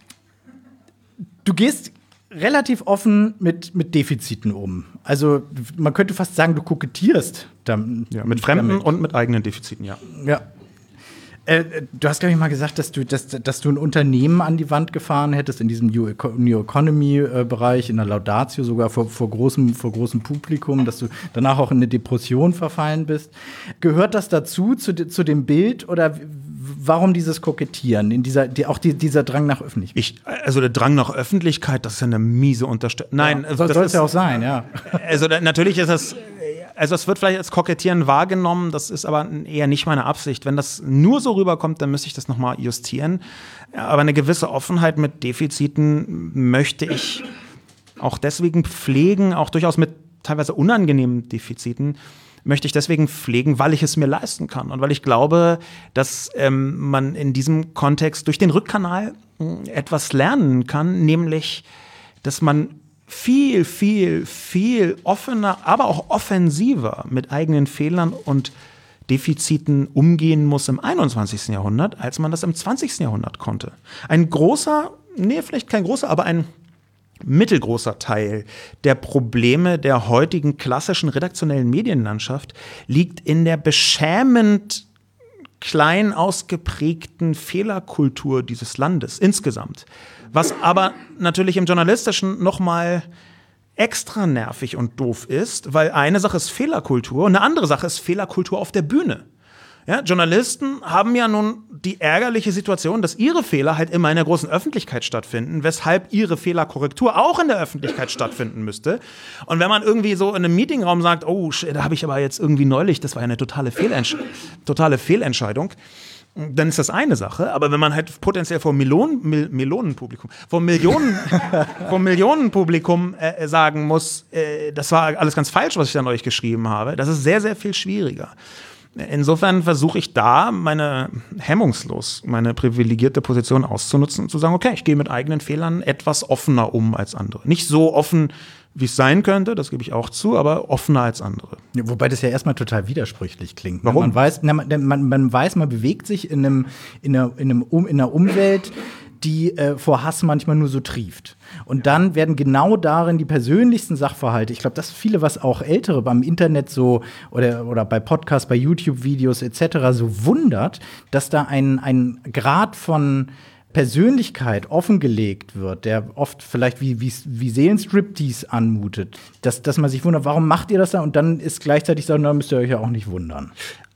du gehst relativ offen mit, mit Defiziten um. Also man könnte fast sagen, du kokettierst damit. Ja, mit fremden damit. Und mit eigenen Defiziten, ja. Ja. Äh, du hast, glaube ich, mal gesagt, dass du, dass, dass du ein Unternehmen an die Wand gefahren hättest in diesem New, Eco- New Economy-Bereich, in der Laudatio sogar vor, vor, großem, vor großem Publikum, dass du danach auch in eine Depression verfallen bist. Gehört das dazu, zu, zu dem Bild, oder warum dieses Kokettieren, in dieser, die, auch die, dieser Drang nach Öffentlichkeit? Ich, also der Drang nach Öffentlichkeit, das ist ja eine miese Unterstellung. Nein, ja, soll es ja auch sein, ja. Also da, natürlich ist das. Also es wird vielleicht als Kokettieren wahrgenommen, das ist aber eher nicht meine Absicht. Wenn das nur so rüberkommt, dann müsste ich das nochmal justieren. Aber eine gewisse Offenheit mit Defiziten möchte ich auch deswegen pflegen, auch durchaus mit teilweise unangenehmen Defiziten, möchte ich deswegen pflegen, weil ich es mir leisten kann und weil ich glaube, dass ähm, man in diesem Kontext durch den Rückkanal äh, etwas lernen kann, nämlich, dass man viel, viel, viel offener, aber auch offensiver mit eigenen Fehlern und Defiziten umgehen muss im einundzwanzigsten Jahrhundert, als man das im zwanzigsten Jahrhundert konnte. Ein großer, nee, vielleicht kein großer, aber ein mittelgroßer Teil der Probleme der heutigen klassischen redaktionellen Medienlandschaft liegt in der beschämend klein ausgeprägten Fehlerkultur dieses Landes insgesamt. Was aber natürlich im Journalistischen noch mal extra nervig und doof ist, weil eine Sache ist Fehlerkultur und eine andere Sache ist Fehlerkultur auf der Bühne. Ja, Journalisten haben ja nun die ärgerliche Situation, dass ihre Fehler halt immer in der großen Öffentlichkeit stattfinden, weshalb ihre Fehlerkorrektur auch in der Öffentlichkeit stattfinden müsste. Und wenn man irgendwie so in einem Meetingraum sagt, oh, da habe ich aber jetzt irgendwie neulich, das war ja eine totale, Fehlentsch- totale Fehlentscheidung, dann ist das eine Sache. Aber wenn man halt potenziell vor Melonen, Mil- Millionenpublikum, vor Millionen, vor Millionenpublikum äh, sagen muss, äh, das war alles ganz falsch, was ich da neulich geschrieben habe, das ist sehr, sehr viel schwieriger. Insofern versuche ich da, meine hemmungslos, meine privilegierte Position auszunutzen und zu sagen, okay, ich gehe mit eigenen Fehlern etwas offener um als andere. Nicht so offen, wie es sein könnte, das gebe ich auch zu, aber offener als andere. Ja, wobei das ja erstmal total widersprüchlich klingt. Warum? Man weiß, na, man, man, man weiß, man bewegt sich in, einem, in, einer, in, einem, um, in einer Umwelt, die äh, vor Hass manchmal nur so trieft. Und dann werden genau darin die persönlichsten Sachverhalte, ich glaube, das ist viele, was auch Ältere beim Internet so oder, oder bei Podcasts, bei YouTube-Videos et cetera so wundert, dass da ein, ein Grad von Persönlichkeit offengelegt wird, der oft vielleicht wie, wie, wie Seelenstriptease anmutet, dass, dass man sich wundert, warum macht ihr das da? Und dann ist gleichzeitig so, da müsst ihr euch ja auch nicht wundern.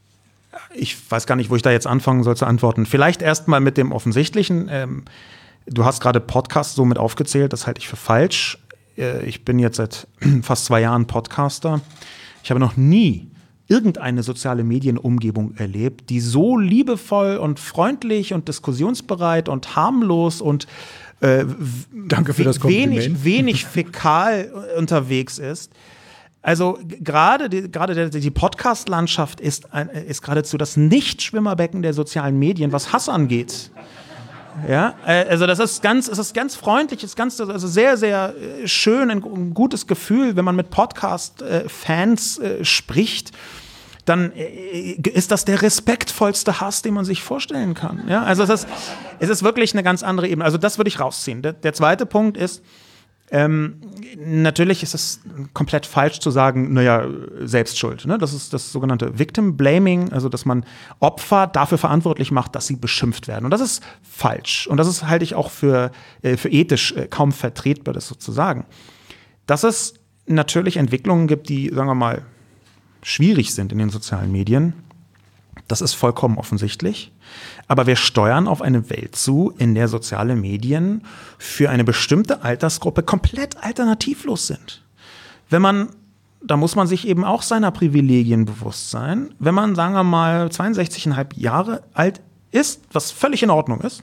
Ich weiß gar nicht, wo ich da jetzt anfangen soll zu antworten. Vielleicht erst mal mit dem Offensichtlichen. Ähm, du hast gerade Podcast so mit aufgezählt, das halte ich für falsch. Äh, ich bin jetzt seit fast zwei Jahren Podcaster. Ich habe noch nie irgendeine soziale Medienumgebung erlebt, die so liebevoll und freundlich und diskussionsbereit und harmlos und äh, Danke für das Kompliment. wenig, wenig fäkal unterwegs ist. Also gerade die, gerade die Podcast-Landschaft ist, ist geradezu das Nicht-Schwimmerbecken der sozialen Medien, was Hass angeht. Ja, also das ist ganz, es ist ganz freundlich, es ist ganz, also sehr, sehr schön, ein gutes Gefühl, wenn man mit Podcast-Fans äh, spricht. Dann ist das der respektvollste Hass, den man sich vorstellen kann. Ja, also es ist, es ist wirklich eine ganz andere Ebene. Also das würde ich rausziehen. Der, der zweite Punkt ist, Ähm, natürlich ist es komplett falsch zu sagen, naja, Selbstschuld. Ne? Das ist das sogenannte Victim Blaming, also dass man Opfer dafür verantwortlich macht, dass sie beschimpft werden. Und das ist falsch. Und das ist, halte ich auch für, äh, für ethisch äh, kaum vertretbar, das so zu sagen. Dass es natürlich Entwicklungen gibt, die, sagen wir mal, schwierig sind in den sozialen Medien, das ist vollkommen offensichtlich. Aber wir steuern auf eine Welt zu, in der soziale Medien für eine bestimmte Altersgruppe komplett alternativlos sind. Wenn man, da muss man sich eben auch seiner Privilegien bewusst sein, wenn man, sagen wir mal, zweiundsechzig Komma fünf Jahre alt ist, was völlig in Ordnung ist,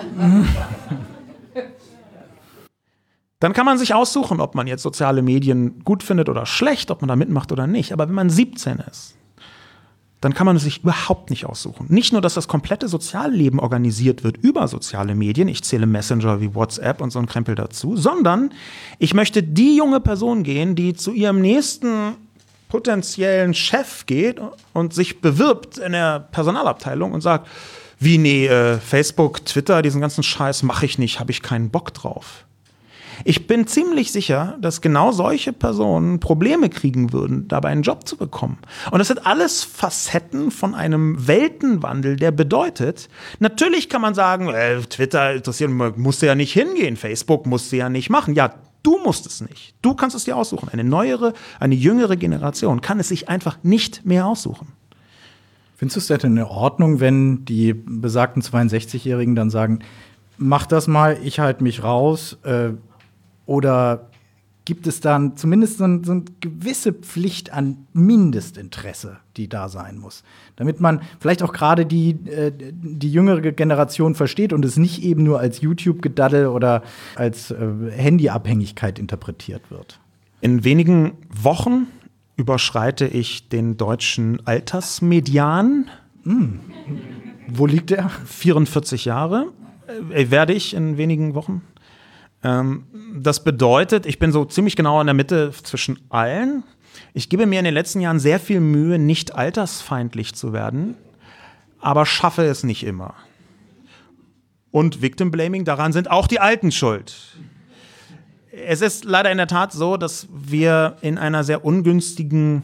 dann kann man sich aussuchen, ob man jetzt soziale Medien gut findet oder schlecht, ob man da mitmacht oder nicht. Aber wenn man siebzehn ist, dann kann man es sich überhaupt nicht aussuchen. Nicht nur, dass das komplette Sozialleben organisiert wird über soziale Medien, ich zähle Messenger wie WhatsApp und so ein Krempel dazu, sondern ich möchte die junge Person gehen, die zu ihrem nächsten potenziellen Chef geht und sich bewirbt in der Personalabteilung und sagt, wie, nee, äh, Facebook, Twitter, diesen ganzen Scheiß mache ich nicht, habe ich keinen Bock drauf. Ich bin ziemlich sicher, dass genau solche Personen Probleme kriegen würden, dabei einen Job zu bekommen. Und das sind alles Facetten von einem Weltenwandel, der bedeutet, natürlich kann man sagen, äh, Twitter interessiert mich, musste ja nicht hingehen, Facebook musste ja nicht machen. Ja, du musst es nicht. Du kannst es dir aussuchen. Eine neuere, eine jüngere Generation kann es sich einfach nicht mehr aussuchen. Findest du es denn in Ordnung, wenn die besagten zweiundsechzigjährigen dann sagen, mach das mal, ich halte mich raus, äh, oder gibt es dann zumindest so, ein, so eine gewisse Pflicht an Mindestinteresse, die da sein muss? Damit man vielleicht auch gerade die, äh, die jüngere Generation versteht und es nicht eben nur als YouTube-Gedaddel oder als äh, Handyabhängigkeit interpretiert wird. In wenigen Wochen überschreite ich den deutschen Altersmedian. Mm. Wo liegt der? vierundvierzig Jahre äh, werde ich in wenigen Wochen. Ähm, das bedeutet, ich bin so ziemlich genau in der Mitte zwischen allen. Ich gebe mir in den letzten Jahren sehr viel Mühe, nicht altersfeindlich zu werden, aber schaffe es nicht immer. Und Victim Blaming, daran sind auch die Alten schuld. Es ist leider in der Tat so, dass wir in einer sehr ungünstigen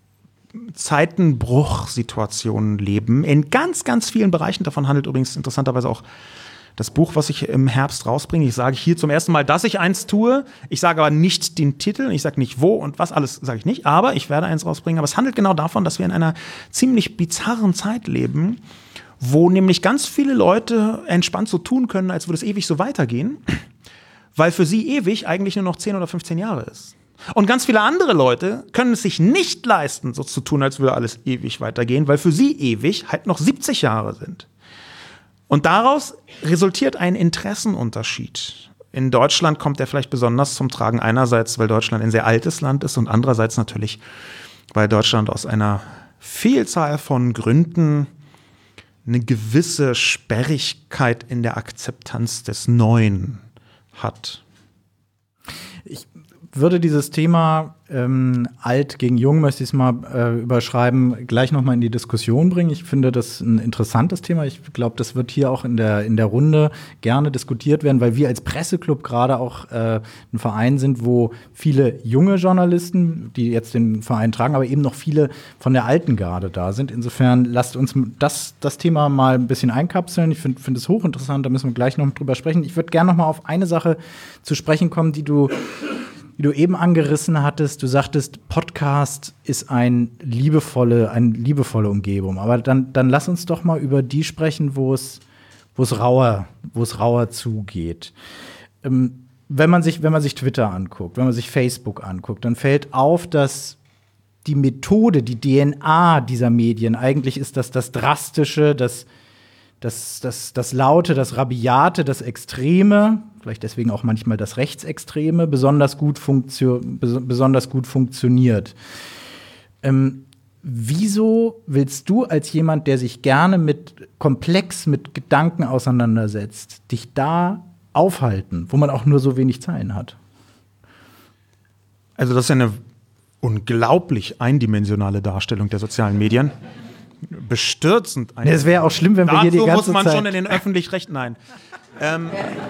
Zeitenbruchsituation leben. In ganz, ganz vielen Bereichen. Davon handelt übrigens interessanterweise auch das Buch, was ich im Herbst rausbringe. Ich sage hier zum ersten Mal, dass ich eins tue. Ich sage aber nicht den Titel. Ich sage nicht wo und was alles sage ich nicht. Aber ich werde eins rausbringen. Aber es handelt genau davon, dass wir in einer ziemlich bizarren Zeit leben, wo nämlich ganz viele Leute entspannt so tun können, als würde es ewig so weitergehen, weil für sie ewig eigentlich nur noch zehn oder fünfzehn Jahre ist. Und ganz viele andere Leute können es sich nicht leisten, so zu tun, als würde alles ewig weitergehen, weil für sie ewig halt noch siebzig Jahre sind. Und daraus resultiert ein Interessenunterschied. In Deutschland kommt der vielleicht besonders zum Tragen, einerseits, weil Deutschland ein sehr altes Land ist und andererseits natürlich, weil Deutschland aus einer Vielzahl von Gründen eine gewisse Sperrigkeit in der Akzeptanz des Neuen hat. Ich würde dieses Thema ähm, alt gegen jung, möchte ich es mal äh, überschreiben, gleich noch mal in die Diskussion bringen. Ich finde das ein interessantes Thema. Ich glaube, das wird hier auch in der, in der Runde gerne diskutiert werden, weil wir als Presseclub gerade auch äh, ein Verein sind, wo viele junge Journalisten, die jetzt den Verein tragen, aber eben noch viele von der alten Garde da sind. Insofern lasst uns das, das Thema mal ein bisschen einkapseln. Ich finde find es hochinteressant, da müssen wir gleich noch drüber sprechen. Ich würde gerne noch mal auf eine Sache zu sprechen kommen, die du Wie du eben angerissen hattest, du sagtest, Podcast ist ein liebevolle, eine liebevolle Umgebung. Aber dann, dann lass uns doch mal über die sprechen, wo es, wo es rauer, wo es rauer zugeht. Ähm, wenn man sich, wenn man sich Twitter anguckt, wenn man sich Facebook anguckt, dann fällt auf, dass die Methode, die D N A dieser Medien eigentlich ist, dass das Drastische, das Das, das, das Laute, das Rabiate, das Extreme, vielleicht deswegen auch manchmal das Rechtsextreme, besonders gut, funktio- besonders gut funktioniert. Ähm, wieso willst du als jemand, der sich gerne mit komplex mit Gedanken auseinandersetzt, dich da aufhalten, wo man auch nur so wenig Zeilen hat? Also das ist eine unglaublich eindimensionale Darstellung der sozialen Medien. Bestürzend. Es wäre auch schlimm, wenn wir hier die ganze Zeit… Dazu muss man schon in den öffentlich-rechtlichen… Nein. ähm,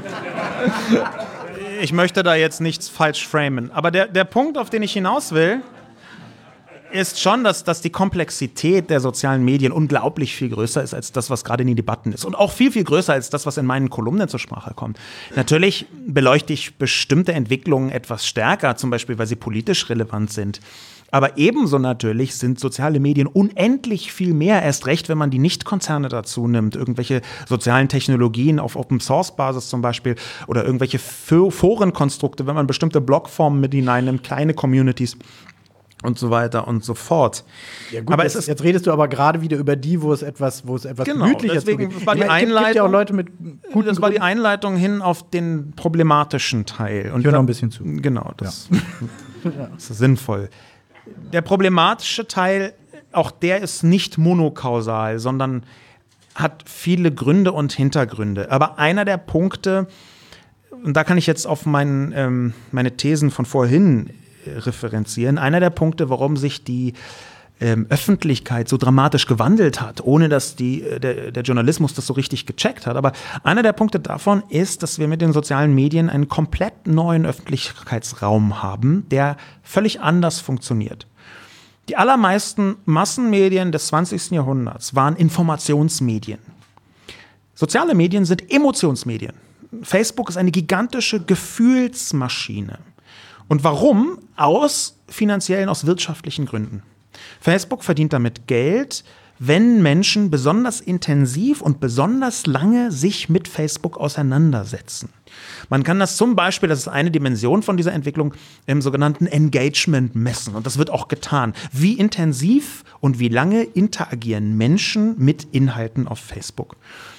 ich möchte da jetzt nichts falsch framen. Aber der, der Punkt, auf den ich hinaus will, ist schon, dass, dass die Komplexität der sozialen Medien unglaublich viel größer ist als das, was gerade in den Debatten ist. Und auch viel, viel größer als das, was in meinen Kolumnen zur Sprache kommt. Natürlich beleuchte ich bestimmte Entwicklungen etwas stärker, zum Beispiel, weil sie politisch relevant sind. Aber ebenso natürlich sind soziale Medien unendlich viel mehr, erst recht, wenn man die Nicht-Konzerne dazu nimmt, irgendwelche sozialen Technologien auf Open-Source-Basis zum Beispiel oder irgendwelche Forenkonstrukte, wenn man bestimmte Blogformen mit hineinnimmt, kleine Communities und so weiter und so fort. Ja gut, aber jetzt, es ist, jetzt redest du aber gerade wieder über die, wo es etwas, wo es etwas genau, gemütlicher deswegen zugeht. war die ich meine, Einleitung, gibt ja auch Leute mit guten das war die Einleitung hin auf den problematischen Teil. Und ich höre noch ein bisschen zu. Genau, das, ja. Das ist sinnvoll. Der problematische Teil, auch der ist nicht monokausal, sondern hat viele Gründe und Hintergründe. Aber einer der Punkte, und da kann ich jetzt auf mein, ähm, meine Thesen von vorhin äh, referenzieren, einer der Punkte, warum sich die ähm, Öffentlichkeit so dramatisch gewandelt hat, ohne dass die, äh, der, der Journalismus das so richtig gecheckt hat. Aber einer der Punkte davon ist, dass wir mit den sozialen Medien einen komplett neuen Öffentlichkeitsraum haben, der völlig anders funktioniert. Die allermeisten Massenmedien des zwanzigsten Jahrhunderts waren Informationsmedien. Soziale Medien sind Emotionsmedien. Facebook ist eine gigantische Gefühlsmaschine. Und warum? Aus finanziellen, aus wirtschaftlichen Gründen. Facebook verdient damit Geld, wenn Menschen besonders intensiv und besonders lange sich mit Facebook auseinandersetzen. Man kann das zum Beispiel, das ist eine Dimension von dieser Entwicklung, im sogenannten Engagement messen. Und das wird auch getan. Wie intensiv und wie lange interagieren Menschen mit Inhalten auf Facebook?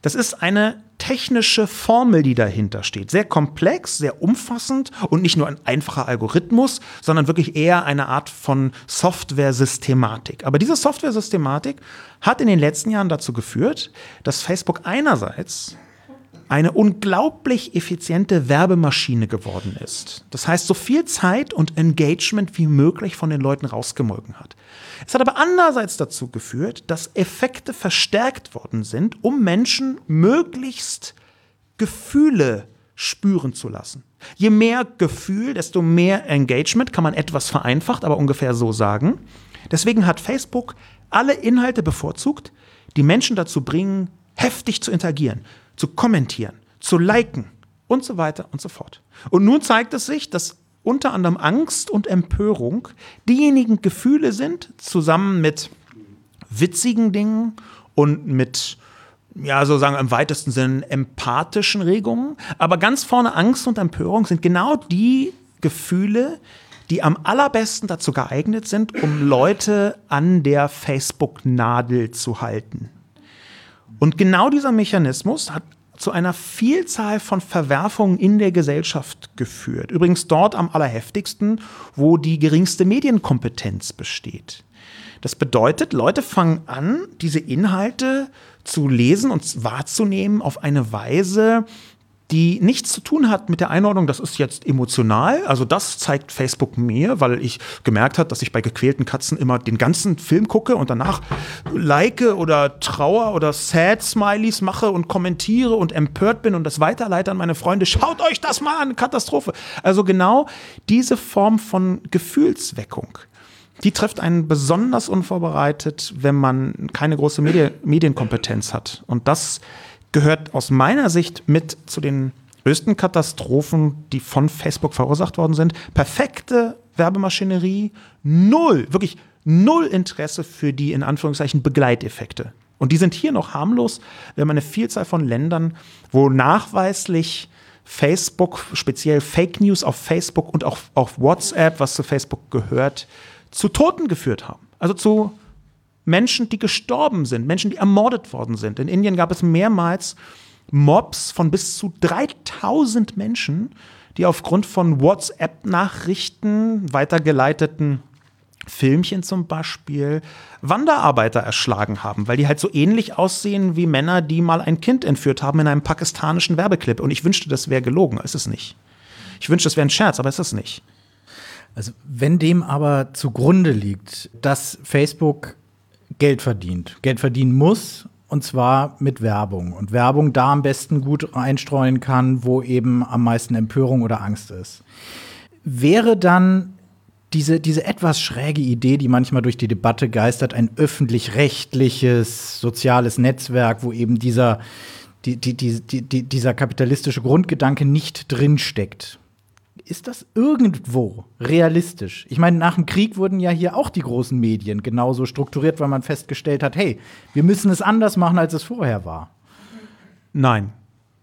Das ist eine technische Formel, die dahinter steht. Sehr komplex, sehr umfassend und nicht nur ein einfacher Algorithmus, sondern wirklich eher eine Art von Software-Systematik. Aber diese Software-Systematik hat in den letzten Jahren dazu geführt, dass Facebook einerseits eine unglaublich effiziente Werbemaschine geworden ist. Das heißt, so viel Zeit und Engagement wie möglich von den Leuten rausgemolken hat. Es hat aber andererseits dazu geführt, dass Effekte verstärkt worden sind, um Menschen möglichst Gefühle spüren zu lassen. Je mehr Gefühl, desto mehr Engagement, kann man etwas vereinfacht, aber ungefähr so sagen. Deswegen hat Facebook alle Inhalte bevorzugt, die Menschen dazu bringen, heftig zu interagieren, zu kommentieren, zu liken und so weiter und so fort. Und nun zeigt es sich, dass unter anderem Angst und Empörung diejenigen Gefühle sind, zusammen mit witzigen Dingen und mit, ja, so sagen wir im weitesten Sinne empathischen Regungen. Aber ganz vorne Angst und Empörung sind genau die Gefühle, die am allerbesten dazu geeignet sind, um Leute an der Facebook-Nadel zu halten. Und genau dieser Mechanismus hat zu einer Vielzahl von Verwerfungen in der Gesellschaft geführt. Übrigens dort am allerheftigsten, wo die geringste Medienkompetenz besteht. Das bedeutet, Leute fangen an, diese Inhalte zu lesen und wahrzunehmen auf eine Weise, die nichts zu tun hat mit der Einordnung, das ist jetzt emotional. Also das zeigt Facebook mir, weil ich gemerkt habe, dass ich bei gequälten Katzen immer den ganzen Film gucke und danach like oder Trauer oder Sad-Smileys mache und kommentiere und empört bin und das weiterleite an meine Freunde. Schaut euch das mal an, Katastrophe. Also genau diese Form von Gefühlsweckung, die trifft einen besonders unvorbereitet, wenn man keine große Medi- Medienkompetenz hat. Und das gehört aus meiner Sicht mit zu den größten Katastrophen, die von Facebook verursacht worden sind. Perfekte Werbemaschinerie, null, wirklich null Interesse für die in Anführungszeichen Begleiteffekte. Und die sind hier noch harmlos. Wir haben eine Vielzahl von Ländern, wo nachweislich Facebook, speziell Fake News auf Facebook und auch auf WhatsApp, was zu Facebook gehört, zu Toten geführt haben. Also zu Menschen, die gestorben sind, Menschen, die ermordet worden sind. In Indien gab es mehrmals Mobs von bis zu dreitausend Menschen, die aufgrund von WhatsApp-Nachrichten, weitergeleiteten Filmchen zum Beispiel, Wanderarbeiter erschlagen haben, weil die halt so ähnlich aussehen wie Männer, die mal ein Kind entführt haben in einem pakistanischen Werbeclip. Und ich wünschte, das wäre gelogen. Ist es nicht. Ich wünschte, das wäre ein Scherz, aber ist es nicht. Also wenn dem aber zugrunde liegt, dass Facebook Geld verdient, Geld verdienen muss, und zwar mit Werbung. Und Werbung da am besten gut einstreuen kann, wo eben am meisten Empörung oder Angst ist. Wäre dann diese, diese etwas schräge Idee, die manchmal durch die Debatte geistert, ein öffentlich-rechtliches soziales Netzwerk, wo eben dieser, die, die, die, die, dieser kapitalistische Grundgedanke nicht drinsteckt. Ist das irgendwo realistisch? Ich meine, nach dem Krieg wurden ja hier auch die großen Medien genauso strukturiert, weil man festgestellt hat, hey, wir müssen es anders machen, als es vorher war. Nein.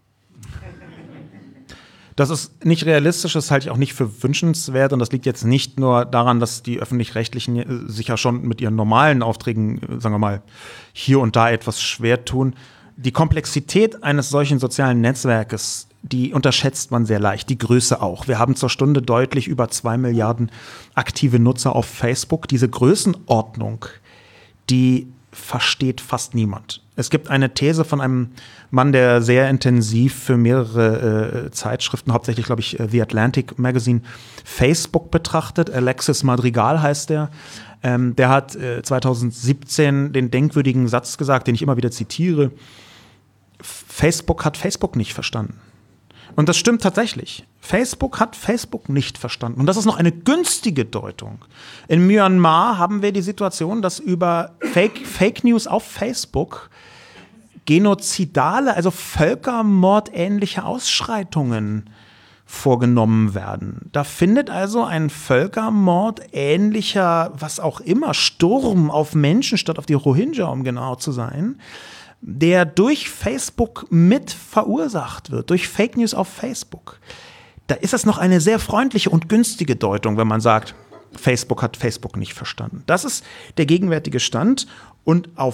Das ist nicht realistisch, das halte ich auch nicht für wünschenswert. Und das liegt jetzt nicht nur daran, dass die Öffentlich-Rechtlichen sich ja schon mit ihren normalen Aufträgen, sagen wir mal, hier und da etwas schwer tun. Die Komplexität eines solchen sozialen Netzwerkes, die unterschätzt man sehr leicht, die Größe auch. Wir haben zur Stunde deutlich über zwei Milliarden aktive Nutzer auf Facebook. Diese Größenordnung, die versteht fast niemand. Es gibt eine These von einem Mann, der sehr intensiv für mehrere äh, Zeitschriften, hauptsächlich, glaube ich, The Atlantic Magazine, Facebook betrachtet. Alexis Madrigal heißt der. Ähm, der hat äh, zwanzig siebzehn den denkwürdigen Satz gesagt, den ich immer wieder zitiere. Facebook hat Facebook nicht verstanden. Und das stimmt tatsächlich. Facebook hat Facebook nicht verstanden. Und das ist noch eine günstige Deutung. In Myanmar haben wir die Situation, dass über Fake, Fake News auf Facebook genozidale, also völkermordähnliche Ausschreitungen vorgenommen werden. Da findet also ein Völkermord ähnlicher, was auch immer, Sturm auf Menschen statt auf die Rohingya, um genau zu sein, der durch Facebook mit verursacht wird, durch Fake News auf Facebook. Da ist es noch eine sehr freundliche und günstige Deutung, wenn man sagt, Facebook hat Facebook nicht verstanden. Das ist der gegenwärtige Stand und auf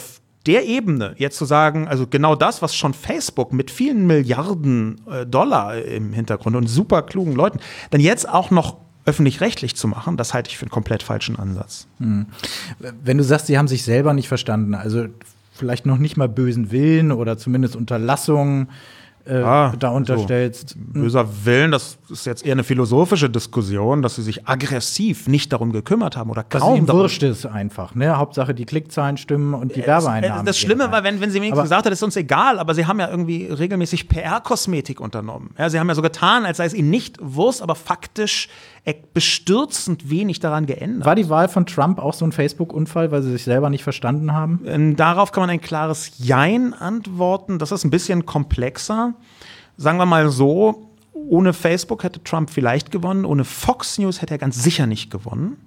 der Ebene jetzt zu sagen, also genau das, was schon Facebook mit vielen Milliarden äh, Dollar im Hintergrund und super klugen Leuten, dann jetzt auch noch öffentlich-rechtlich zu machen, das halte ich für einen komplett falschen Ansatz. Hm. Wenn du sagst, sie haben sich selber nicht verstanden, also vielleicht noch nicht mal bösen Willen oder zumindest Unterlassung äh, ah, da unterstellst. So. Böser Willen, das ist jetzt eher eine philosophische Diskussion, dass sie sich aggressiv nicht darum gekümmert haben oder kaum. Dass ihnen wurscht ist einfach, ne? Hauptsache die Klickzahlen stimmen und die Werbeeinnahmen. Das Schlimme war, wenn, wenn sie wenigstens gesagt hat, es ist uns egal, aber sie haben ja irgendwie regelmäßig P R-Kosmetik unternommen. Ja, sie haben ja so getan, als sei es ihnen nicht Wurst, aber faktisch bestürzend wenig daran geändert. War die Wahl von Trump auch so ein Facebook-Unfall, weil sie sich selber nicht verstanden haben? Ähm, darauf kann man ein klares Jein antworten. Das ist ein bisschen komplexer. Sagen wir mal so, ohne Facebook hätte Trump vielleicht gewonnen, ohne Fox News hätte er ganz sicher nicht gewonnen.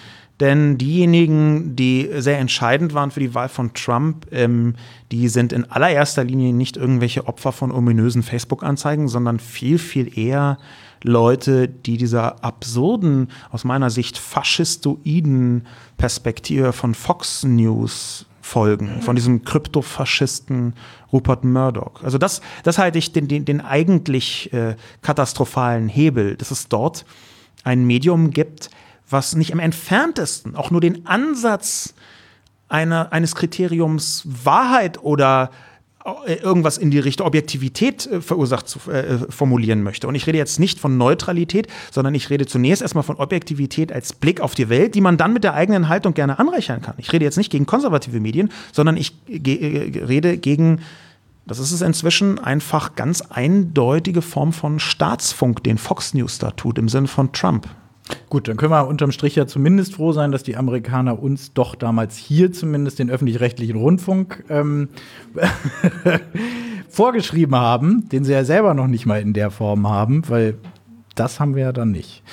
Denn diejenigen, die sehr entscheidend waren für die Wahl von Trump, ähm, die sind in allererster Linie nicht irgendwelche Opfer von ominösen Facebook-Anzeigen, sondern viel, viel eher Leute, die dieser absurden, aus meiner Sicht faschistoiden Perspektive von Fox News folgen, von diesem Kryptofaschisten Rupert Murdoch. Also das, das halte ich den, den, den eigentlich äh, katastrophalen Hebel, dass es dort ein Medium gibt, was nicht im Entferntesten auch nur den Ansatz einer, eines Kriteriums Wahrheit oder irgendwas in die Richtung Objektivität äh, verursacht zu äh, formulieren möchte. Und ich rede jetzt nicht von Neutralität, sondern ich rede zunächst erstmal von Objektivität als Blick auf die Welt, die man dann mit der eigenen Haltung gerne anreichern kann. Ich rede jetzt nicht gegen konservative Medien, sondern ich ge- äh, rede gegen, das ist es inzwischen, einfach ganz eindeutige Form von Staatsfunk, den Fox News da tut, im Sinne von Trump. Gut, dann können wir unterm Strich ja zumindest froh sein, dass die Amerikaner uns doch damals hier zumindest den öffentlich-rechtlichen Rundfunk ähm, vorgeschrieben haben, den sie ja selber noch nicht mal in der Form haben, weil das haben wir ja dann nicht.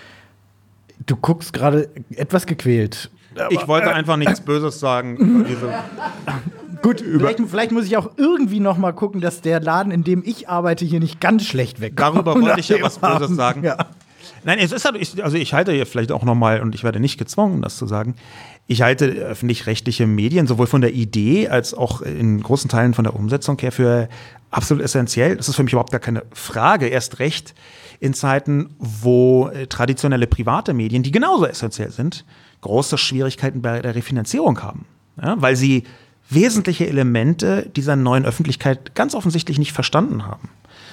Du guckst gerade etwas gequält. Ich wollte einfach nichts Böses sagen. Gut, vielleicht, vielleicht muss ich auch irgendwie noch mal gucken, dass der Laden, in dem ich arbeite, hier nicht ganz schlecht wegkommt. Darüber wollte ich ja was Böses sagen. Ja. Nein, es ist halt, ich, also ich halte hier vielleicht auch noch mal, und ich werde nicht gezwungen, das zu sagen, ich halte öffentlich-rechtliche Medien sowohl von der Idee als auch in großen Teilen von der Umsetzung her für absolut essentiell. Das ist für mich überhaupt gar keine Frage, erst recht in Zeiten, wo äh, traditionelle private Medien, die genauso essentiell sind, große Schwierigkeiten bei der Refinanzierung haben, ja, weil sie wesentliche Elemente dieser neuen Öffentlichkeit ganz offensichtlich nicht verstanden haben.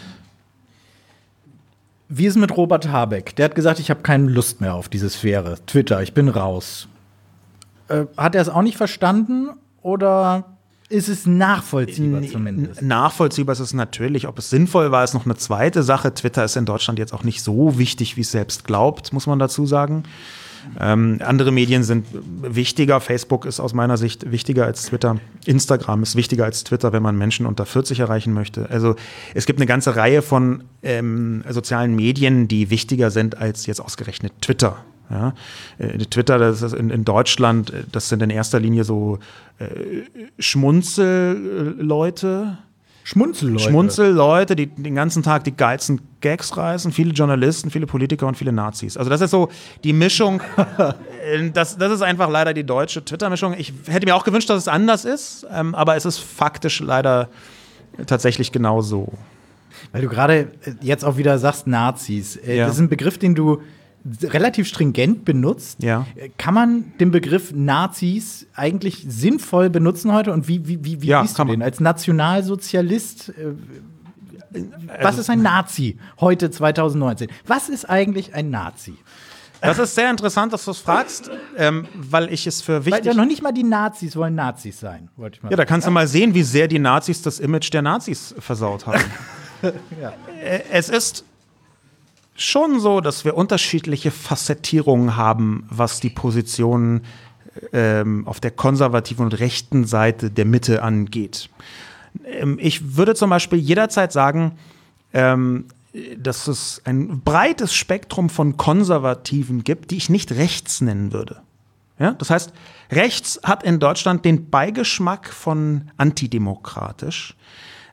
Wie ist es mit Robert Habeck? Der hat gesagt, ich habe keine Lust mehr auf diese Sphäre. Twitter, ich bin raus. Äh, hat er es auch nicht verstanden oder ist es nachvollziehbar zumindest? Nachvollziehbar ist es natürlich. Ob es sinnvoll war, ist noch eine zweite Sache. Twitter ist in Deutschland jetzt auch nicht so wichtig, wie es selbst glaubt, muss man dazu sagen. Ähm, andere Medien sind wichtiger. Facebook ist aus meiner Sicht wichtiger als Twitter. Instagram ist wichtiger als Twitter, wenn man Menschen unter vierzig erreichen möchte. Also es gibt eine ganze Reihe von ähm, sozialen Medien, die wichtiger sind als jetzt ausgerechnet Twitter. Ja? Äh, Twitter, das ist in, in Deutschland, das sind in erster Linie so äh, Schmunzelleute. Schmunzelleute. Schmunzelleute, die den ganzen Tag die geilsten Gags reißen, viele Journalisten, viele Politiker und viele Nazis. Also das ist so die Mischung, das, das ist einfach leider die deutsche Twitter-Mischung. Ich hätte mir auch gewünscht, dass es anders ist, ähm, aber es ist faktisch leider tatsächlich genau so. Weil du gerade jetzt auch wieder sagst Nazis. Äh, Ja. Das ist ein Begriff, den du relativ stringent benutzt. Ja. Kann man den Begriff Nazis eigentlich sinnvoll benutzen heute? Und wie, wie, wie, wie Ja, siehst du kann man. den? Als Nationalsozialist, äh, was Also- ist ein Nazi heute zwanzig neunzehn? Was ist eigentlich ein Nazi? Das ist sehr interessant, dass du es fragst, ähm, weil ich es für Weil wichtig... ja noch nicht mal die Nazis wollen Nazis sein, wollte ich mal Ja, da kannst du mal sehen, wie sehr die Nazis das Image der Nazis versaut haben. Ja. Äh, Es ist schon so, dass wir unterschiedliche Facettierungen haben, was die Positionen ähm, auf der konservativen und rechten Seite der Mitte angeht. Ähm, ich würde zum Beispiel jederzeit sagen, ähm, dass es ein breites Spektrum von Konservativen gibt, die ich nicht rechts nennen würde. Ja? Das heißt, rechts hat in Deutschland den Beigeschmack von antidemokratisch.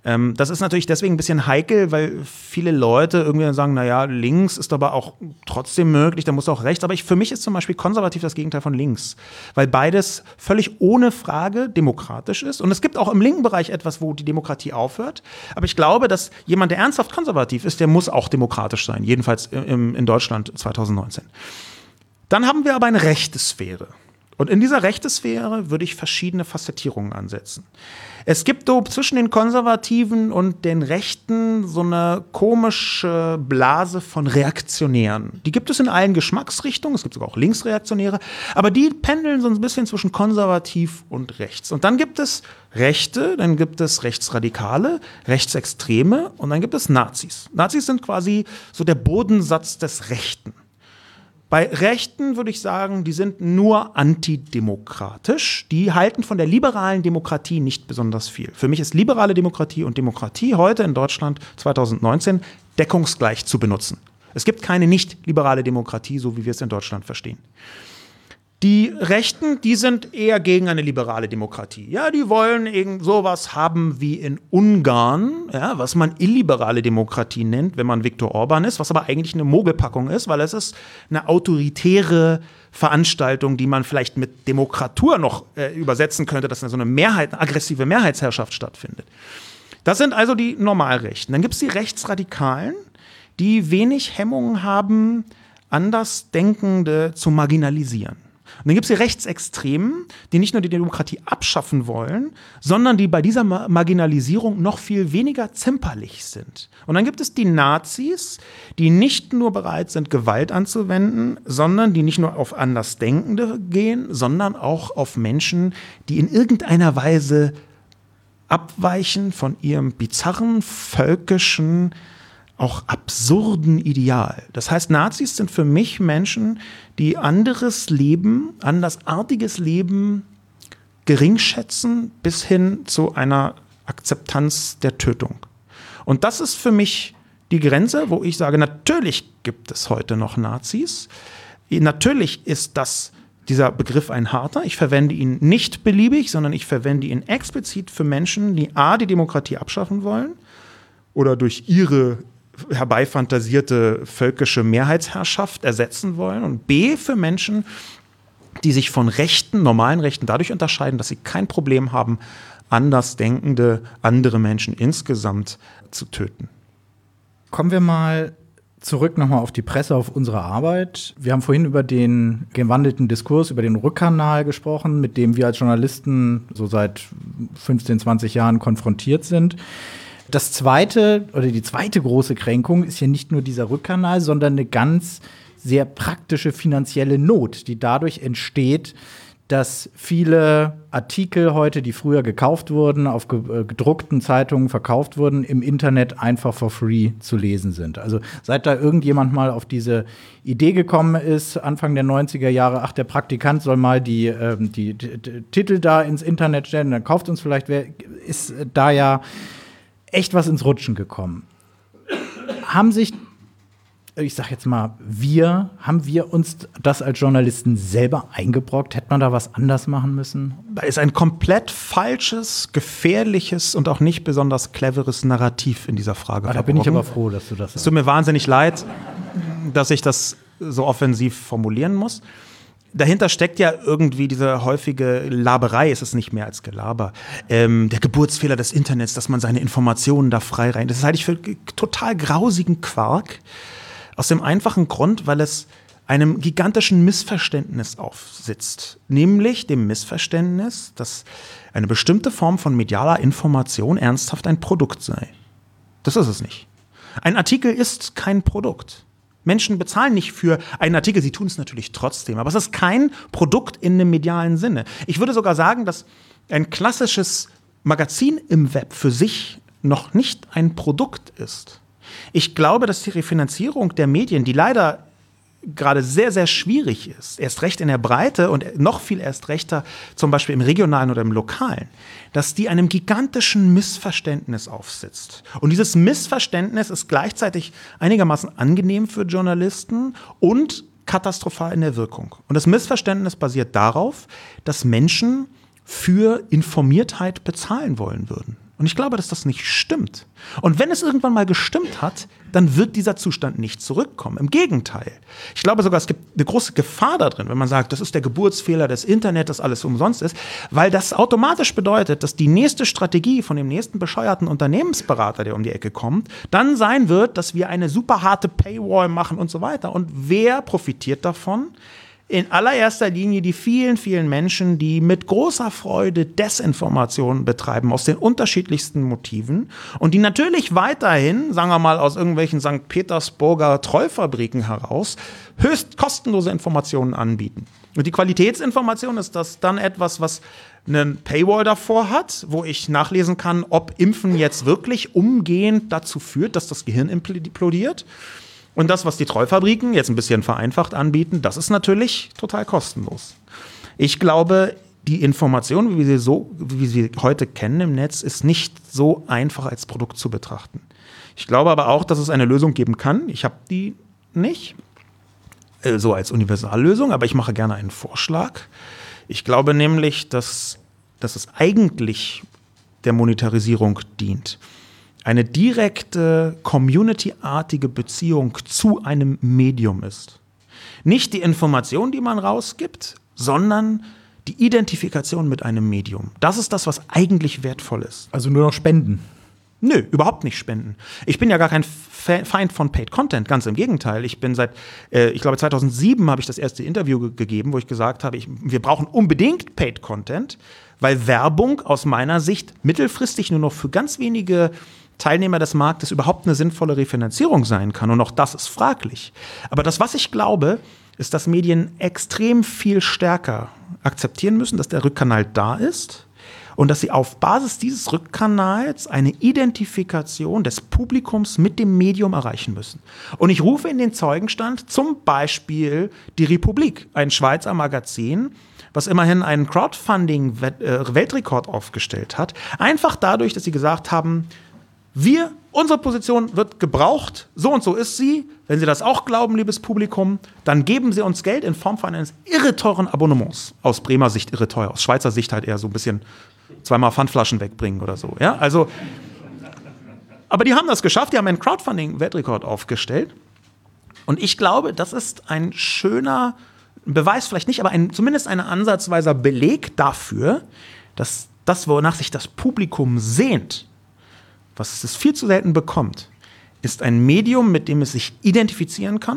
Ähm, das ist natürlich deswegen ein bisschen heikel, weil viele Leute irgendwie sagen, naja, links ist aber auch trotzdem möglich, da muss auch rechts. Aber ich, für mich ist zum Beispiel konservativ das Gegenteil von links, weil beides völlig ohne Frage demokratisch ist. Und es gibt auch im linken Bereich etwas, wo die Demokratie aufhört. Aber ich glaube, dass jemand, der ernsthaft konservativ ist, der muss auch demokratisch sein, jedenfalls im, in Deutschland zwanzig neunzehn. Dann haben wir aber eine rechte Sphäre. Und in dieser rechten Sphäre würde ich verschiedene Facettierungen ansetzen. Es gibt so zwischen den Konservativen und den Rechten so eine komische Blase von Reaktionären. Die gibt es in allen Geschmacksrichtungen, es gibt sogar auch Linksreaktionäre, aber die pendeln so ein bisschen zwischen konservativ und rechts. Und dann gibt es Rechte, dann gibt es Rechtsradikale, Rechtsextreme und dann gibt es Nazis. Nazis sind quasi so der Bodensatz des Rechten. Bei Rechten würde ich sagen, die sind nur antidemokratisch. Die halten von der liberalen Demokratie nicht besonders viel. Für mich ist liberale Demokratie und Demokratie heute in Deutschland zwanzig neunzehn deckungsgleich zu benutzen. Es gibt keine nicht-liberale Demokratie, so wie wir es in Deutschland verstehen. Die Rechten, die sind eher gegen eine liberale Demokratie. Ja, die wollen irgend sowas haben wie in Ungarn, ja, was man illiberale Demokratie nennt, wenn man Viktor Orban ist, was aber eigentlich eine Mogelpackung ist, weil es ist eine autoritäre Veranstaltung, die man vielleicht mit Demokratur noch äh, übersetzen könnte, dass so eine Mehrheit, eine aggressive Mehrheitsherrschaft stattfindet. Das sind also die Normalrechten. Dann gibt es die Rechtsradikalen, die wenig Hemmungen haben, Andersdenkende zu marginalisieren. Und dann gibt es die Rechtsextremen, die nicht nur die Demokratie abschaffen wollen, sondern die bei dieser Ma- Marginalisierung noch viel weniger zimperlich sind. Und dann gibt es die Nazis, die nicht nur bereit sind, Gewalt anzuwenden, sondern die nicht nur auf Andersdenkende gehen, sondern auch auf Menschen, die in irgendeiner Weise abweichen von ihrem bizarren, völkischen, auch absurden Ideal. Das heißt, Nazis sind für mich Menschen, die anderes Leben, andersartiges Leben geringschätzen bis hin zu einer Akzeptanz der Tötung. Und das ist für mich die Grenze, wo ich sage, natürlich gibt es heute noch Nazis. Natürlich ist das, dieser Begriff ein harter. Ich verwende ihn nicht beliebig, sondern ich verwende ihn explizit für Menschen, die a. die Demokratie abschaffen wollen oder durch ihre herbeifantasierte völkische Mehrheitsherrschaft ersetzen wollen und b. für Menschen, die sich von Rechten, normalen Rechten dadurch unterscheiden, dass sie kein Problem haben, andersdenkende, andere Menschen insgesamt zu töten. Kommen wir mal zurück nochmal auf die Presse, auf unsere Arbeit. Wir haben vorhin über den gewandelten Diskurs, über den Rückkanal gesprochen, mit dem wir als Journalisten so seit fünfzehn, zwanzig Jahren konfrontiert sind. Das zweite oder die zweite große Kränkung ist hier nicht nur dieser Rückkanal, sondern eine ganz sehr praktische finanzielle Not, die dadurch entsteht, dass viele Artikel heute, die früher gekauft wurden, auf gedruckten Zeitungen verkauft wurden, im Internet einfach for free zu lesen sind. Also seit da irgendjemand mal auf diese Idee gekommen ist, Anfang der neunziger Jahre, ach, der Praktikant soll mal die, äh, die, die, die Titel da ins Internet stellen, dann kauft uns vielleicht wer, ist da ja echt was ins Rutschen gekommen. Haben sich, ich sag jetzt mal, wir, haben wir uns das als Journalisten selber eingebrockt? Hätte man da was anders machen müssen? Da ist ein komplett falsches, gefährliches und auch nicht besonders cleveres Narrativ in dieser Frage. Ah, da bin ich aber froh, dass du das sagst. Es tut mir wahnsinnig leid, dass ich das so offensiv formulieren muss. Dahinter steckt ja irgendwie diese häufige Laberei, es ist nicht mehr als Gelaber. Ähm, der Geburtsfehler des Internets, dass man seine Informationen da frei rein. Das halte ich für total grausigen Quark. Aus dem einfachen Grund, weil es einem gigantischen Missverständnis aufsitzt. Nämlich dem Missverständnis, dass eine bestimmte Form von medialer Information ernsthaft ein Produkt sei. Das ist es nicht. Ein Artikel ist kein Produkt. Menschen bezahlen nicht für einen Artikel, sie tun es natürlich trotzdem, aber es ist kein Produkt in einem medialen Sinne. Ich würde sogar sagen, dass ein klassisches Magazin im Web für sich noch nicht ein Produkt ist. Ich glaube, dass die Refinanzierung der Medien, die leider gerade sehr, sehr schwierig ist, erst recht in der Breite und noch viel erst rechter, zum Beispiel im Regionalen oder im Lokalen, dass die einem gigantischen Missverständnis aufsitzt. Und dieses Missverständnis ist gleichzeitig einigermaßen angenehm für Journalisten und katastrophal in der Wirkung. Und das Missverständnis basiert darauf, dass Menschen für Informiertheit bezahlen wollen würden. Und ich glaube, dass das nicht stimmt. Und wenn es irgendwann mal gestimmt hat, dann wird dieser Zustand nicht zurückkommen. Im Gegenteil. Ich glaube sogar, es gibt eine große Gefahr da drin, wenn man sagt, das ist der Geburtsfehler des Internets, dass alles umsonst ist, weil das automatisch bedeutet, dass die nächste Strategie von dem nächsten bescheuerten Unternehmensberater, der um die Ecke kommt, dann sein wird, dass wir eine super harte Paywall machen und so weiter. Und wer profitiert davon? In allererster Linie die vielen, vielen Menschen, die mit großer Freude Desinformation betreiben, aus den unterschiedlichsten Motiven und die natürlich weiterhin, sagen wir mal aus irgendwelchen Sankt Petersburger Treufabriken heraus, höchst kostenlose Informationen anbieten. Und die Qualitätsinformation ist das dann etwas, was einen Paywall davor hat, wo ich nachlesen kann, ob Impfen jetzt wirklich umgehend dazu führt, dass das Gehirn implodiert. Und das, was die Treufabriken jetzt ein bisschen vereinfacht anbieten, das ist natürlich total kostenlos. Ich glaube, die Information, wie wir sie, so, wie wir sie heute kennen im Netz, ist nicht so einfach als Produkt zu betrachten. Ich glaube aber auch, dass es eine Lösung geben kann. Ich habe die nicht, äh, so als Universallösung, aber ich mache gerne einen Vorschlag. Ich glaube nämlich, dass, dass es eigentlich der Monetarisierung dient. Eine direkte, community-artige Beziehung zu einem Medium ist. Nicht die Information, die man rausgibt, sondern die Identifikation mit einem Medium. Das ist das, was eigentlich wertvoll ist. Also nur noch Spenden? Nö, überhaupt nicht spenden. Ich bin ja gar kein Feind von Paid Content, ganz im Gegenteil. Ich bin seit, äh, ich glaube zweitausendsieben habe ich das erste Interview ge- gegeben, wo ich gesagt habe, ich, wir brauchen unbedingt Paid Content, weil Werbung aus meiner Sicht mittelfristig nur noch für ganz wenige Teilnehmer des Marktes überhaupt eine sinnvolle Refinanzierung sein kann. Und auch das ist fraglich. Aber das, was ich glaube, ist, dass Medien extrem viel stärker akzeptieren müssen, dass der Rückkanal da ist und dass sie auf Basis dieses Rückkanals eine Identifikation des Publikums mit dem Medium erreichen müssen. Und ich rufe in den Zeugenstand zum Beispiel die Republik, ein Schweizer Magazin, was immerhin einen Crowdfunding-Weltrekord aufgestellt hat, einfach dadurch, dass sie gesagt haben, wir, unsere Position wird gebraucht, so und so ist sie. Wenn Sie das auch glauben, liebes Publikum, dann geben Sie uns Geld in Form von eines irre teuren Abonnements. Aus Bremer Sicht irre teuer, aus Schweizer Sicht halt eher so ein bisschen zweimal Pfandflaschen wegbringen oder so. Ja, also, aber die haben das geschafft, die haben einen Crowdfunding-Weltrekord aufgestellt. Und ich glaube, das ist ein schöner Beweis, vielleicht nicht, aber ein, zumindest ein ansatzweiser Beleg dafür, dass das, wonach sich das Publikum sehnt, was es viel zu selten bekommt, ist ein Medium, mit dem es sich identifizieren kann,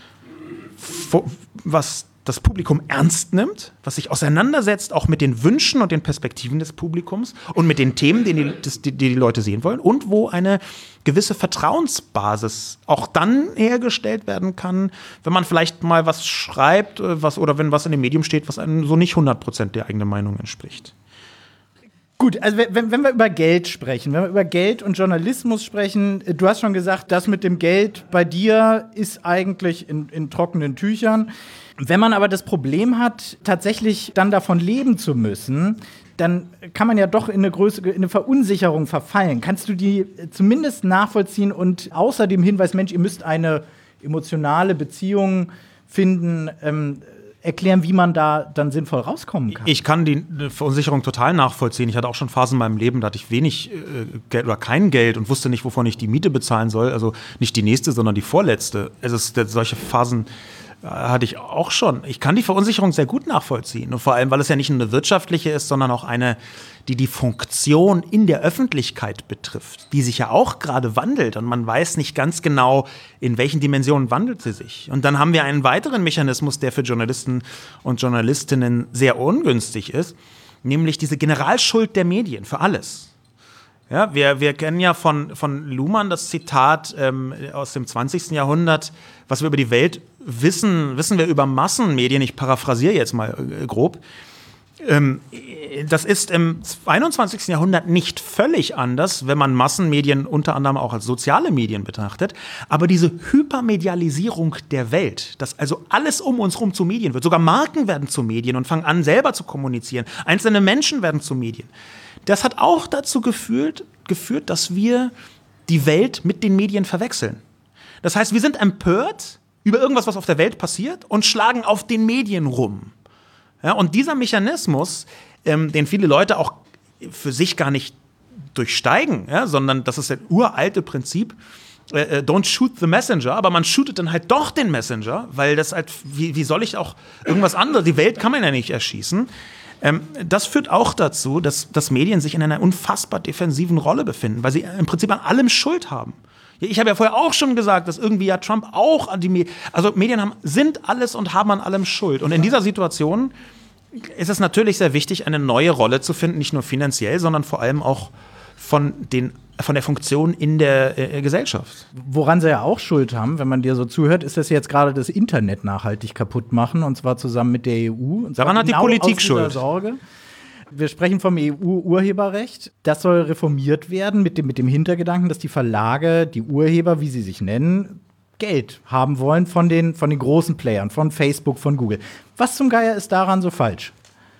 was das Publikum ernst nimmt, was sich auseinandersetzt auch mit den Wünschen und den Perspektiven des Publikums und mit den Themen, die die, die, die Leute sehen wollen und wo eine gewisse Vertrauensbasis auch dann hergestellt werden kann, wenn man vielleicht mal was schreibt was, oder wenn was in dem Medium steht, was einem so nicht hundert Prozent der eigenen Meinung entspricht. Gut, also wenn, wenn wir über Geld sprechen, wenn wir über Geld und Journalismus sprechen, du hast schon gesagt, das mit dem Geld bei dir ist eigentlich in, in trockenen Tüchern. Wenn man aber das Problem hat, tatsächlich dann davon leben zu müssen, dann kann man ja doch in eine größere, in eine Verunsicherung verfallen. Kannst du die zumindest nachvollziehen und außer dem Hinweis, Mensch, ihr müsst eine emotionale Beziehung finden, ähm, erklären, wie man da dann sinnvoll rauskommen kann? Ich kann die Verunsicherung total nachvollziehen. Ich hatte auch schon Phasen in meinem Leben, da hatte ich wenig äh, Geld oder kein Geld und wusste nicht, wovon ich die Miete bezahlen soll. Also nicht die nächste, sondern die vorletzte. Also es, solche Phasen äh, hatte ich auch schon. Ich kann die Verunsicherung sehr gut nachvollziehen. Und vor allem, weil es ja nicht nur eine wirtschaftliche ist, sondern auch eine, die die Funktion in der Öffentlichkeit betrifft, die sich ja auch gerade wandelt und man weiß nicht ganz genau, in welchen Dimensionen wandelt sie sich. Und dann haben wir einen weiteren Mechanismus, der für Journalisten und Journalistinnen sehr ungünstig ist, nämlich diese Generalschuld der Medien für alles. Ja, wir, wir kennen ja von, von Luhmann das Zitat ähm, aus dem zwanzigsten Jahrhundert, was wir über die Welt wissen, wissen wir über Massenmedien, ich paraphrasiere jetzt mal äh, grob. Ähm, das ist im einundzwanzigsten Jahrhundert nicht völlig anders, wenn man Massenmedien unter anderem auch als soziale Medien betrachtet. Aber diese Hypermedialisierung der Welt, dass also alles um uns herum zu Medien wird, sogar Marken werden zu Medien und fangen an, selber zu kommunizieren. Einzelne Menschen werden zu Medien. Das hat auch dazu geführt, geführt, dass wir die Welt mit den Medien verwechseln. Das heißt, wir sind empört über irgendwas, was auf der Welt passiert und schlagen auf den Medien rum. Ja, und dieser Mechanismus, ähm, den viele Leute auch für sich gar nicht durchsteigen, ja, sondern das ist ein uralte Prinzip, äh, don't shoot the messenger, aber man shootet dann halt doch den Messenger, weil das halt, wie, wie soll ich auch irgendwas anderes, die Welt kann man ja nicht erschießen. Ähm, das führt auch dazu, dass, dass Medien sich in einer unfassbar defensiven Rolle befinden, weil sie im Prinzip an allem Schuld haben. Ich habe ja vorher auch schon gesagt, dass irgendwie ja Trump auch an die Medien, also Medien haben, sind alles und haben an allem Schuld. Und in dieser Situation ist es natürlich sehr wichtig, eine neue Rolle zu finden, nicht nur finanziell, sondern vor allem auch von, den, von der Funktion in der äh, Gesellschaft. Woran sie ja auch Schuld haben, wenn man dir so zuhört, ist, dass sie jetzt gerade das Internet nachhaltig kaputt machen, und zwar zusammen mit der E U. Und Daran hat genau die Politik Schuld. Sorge. Wir sprechen vom E U-Urheberrecht. Das soll reformiert werden mit dem, mit dem Hintergedanken, dass die Verlage, die Urheber, wie sie sich nennen, Geld haben wollen von den, von den großen Playern, von Facebook, von Google. Was zum Geier ist daran so falsch?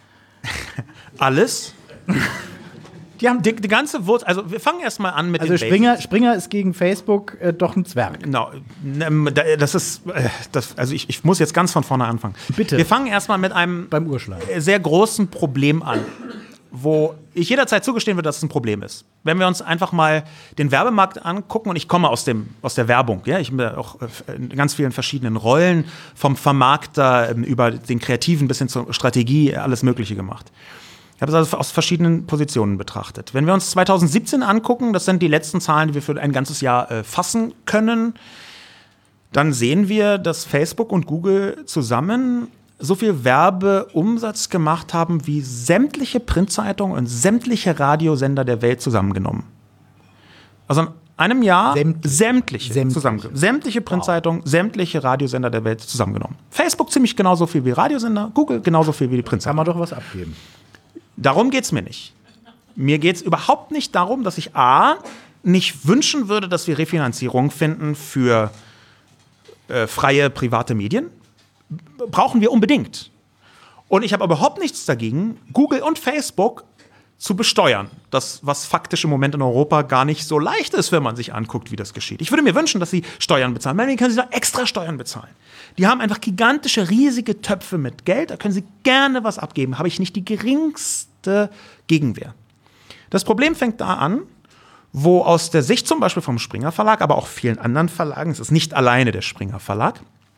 Alles. Die haben die, die ganze Wurzel, also wir fangen erst mal an mit also den Springer, Basics. Springer ist gegen Facebook äh, doch ein Zwerg. Genau, das ist, äh, das, also ich, ich muss jetzt ganz von vorne anfangen. Bitte. Wir fangen erst mal mit einem Beim Urschlag. sehr großen Problem an, wo ich jederzeit zugestehen würde, dass es ein Problem ist. Wenn wir uns einfach mal den Werbemarkt angucken, und ich komme aus, dem, aus der Werbung, ja, ich bin ja auch in ganz vielen verschiedenen Rollen, vom Vermarkter über den Kreativen bis hin zur Strategie, alles Mögliche gemacht. Ich habe es also aus verschiedenen Positionen betrachtet. Wenn wir uns zwanzig siebzehn angucken, das sind die letzten Zahlen, die wir für ein ganzes Jahr äh, fassen können, dann sehen wir, dass Facebook und Google zusammen so viel Werbeumsatz gemacht haben wie sämtliche Printzeitungen und sämtliche Radiosender der Welt zusammengenommen. Also in einem Jahr Sämtliche. sämtliche, Sämtliche. zusammengenommen. Sämtliche Printzeitungen, wow. Sämtliche Radiosender der Welt zusammengenommen. Facebook ziemlich genauso viel wie Radiosender, Google genauso viel wie die Printzeitungen. Kann man doch was abgeben. Darum geht's mir nicht. Mir geht's überhaupt nicht darum, dass ich A, nicht wünschen würde, dass wir Refinanzierung finden für äh, freie private Medien. Brauchen wir unbedingt. Und ich habe überhaupt nichts dagegen, Google und Facebook zu besteuern. Das, was faktisch im Moment in Europa gar nicht so leicht ist, wenn man sich anguckt, wie das geschieht. Ich würde mir wünschen, dass sie Steuern bezahlen. Dann können sie da extra Steuern bezahlen. Die haben einfach gigantische, riesige Töpfe mit Geld. Da können sie gerne was abgeben. Habe ich nicht die geringste Gegenwehr. Das Problem fängt da an, wo aus der Sicht zum Beispiel vom Springer Verlag, aber auch vielen anderen Verlagen, es ist nicht alleine der Springer Verlag,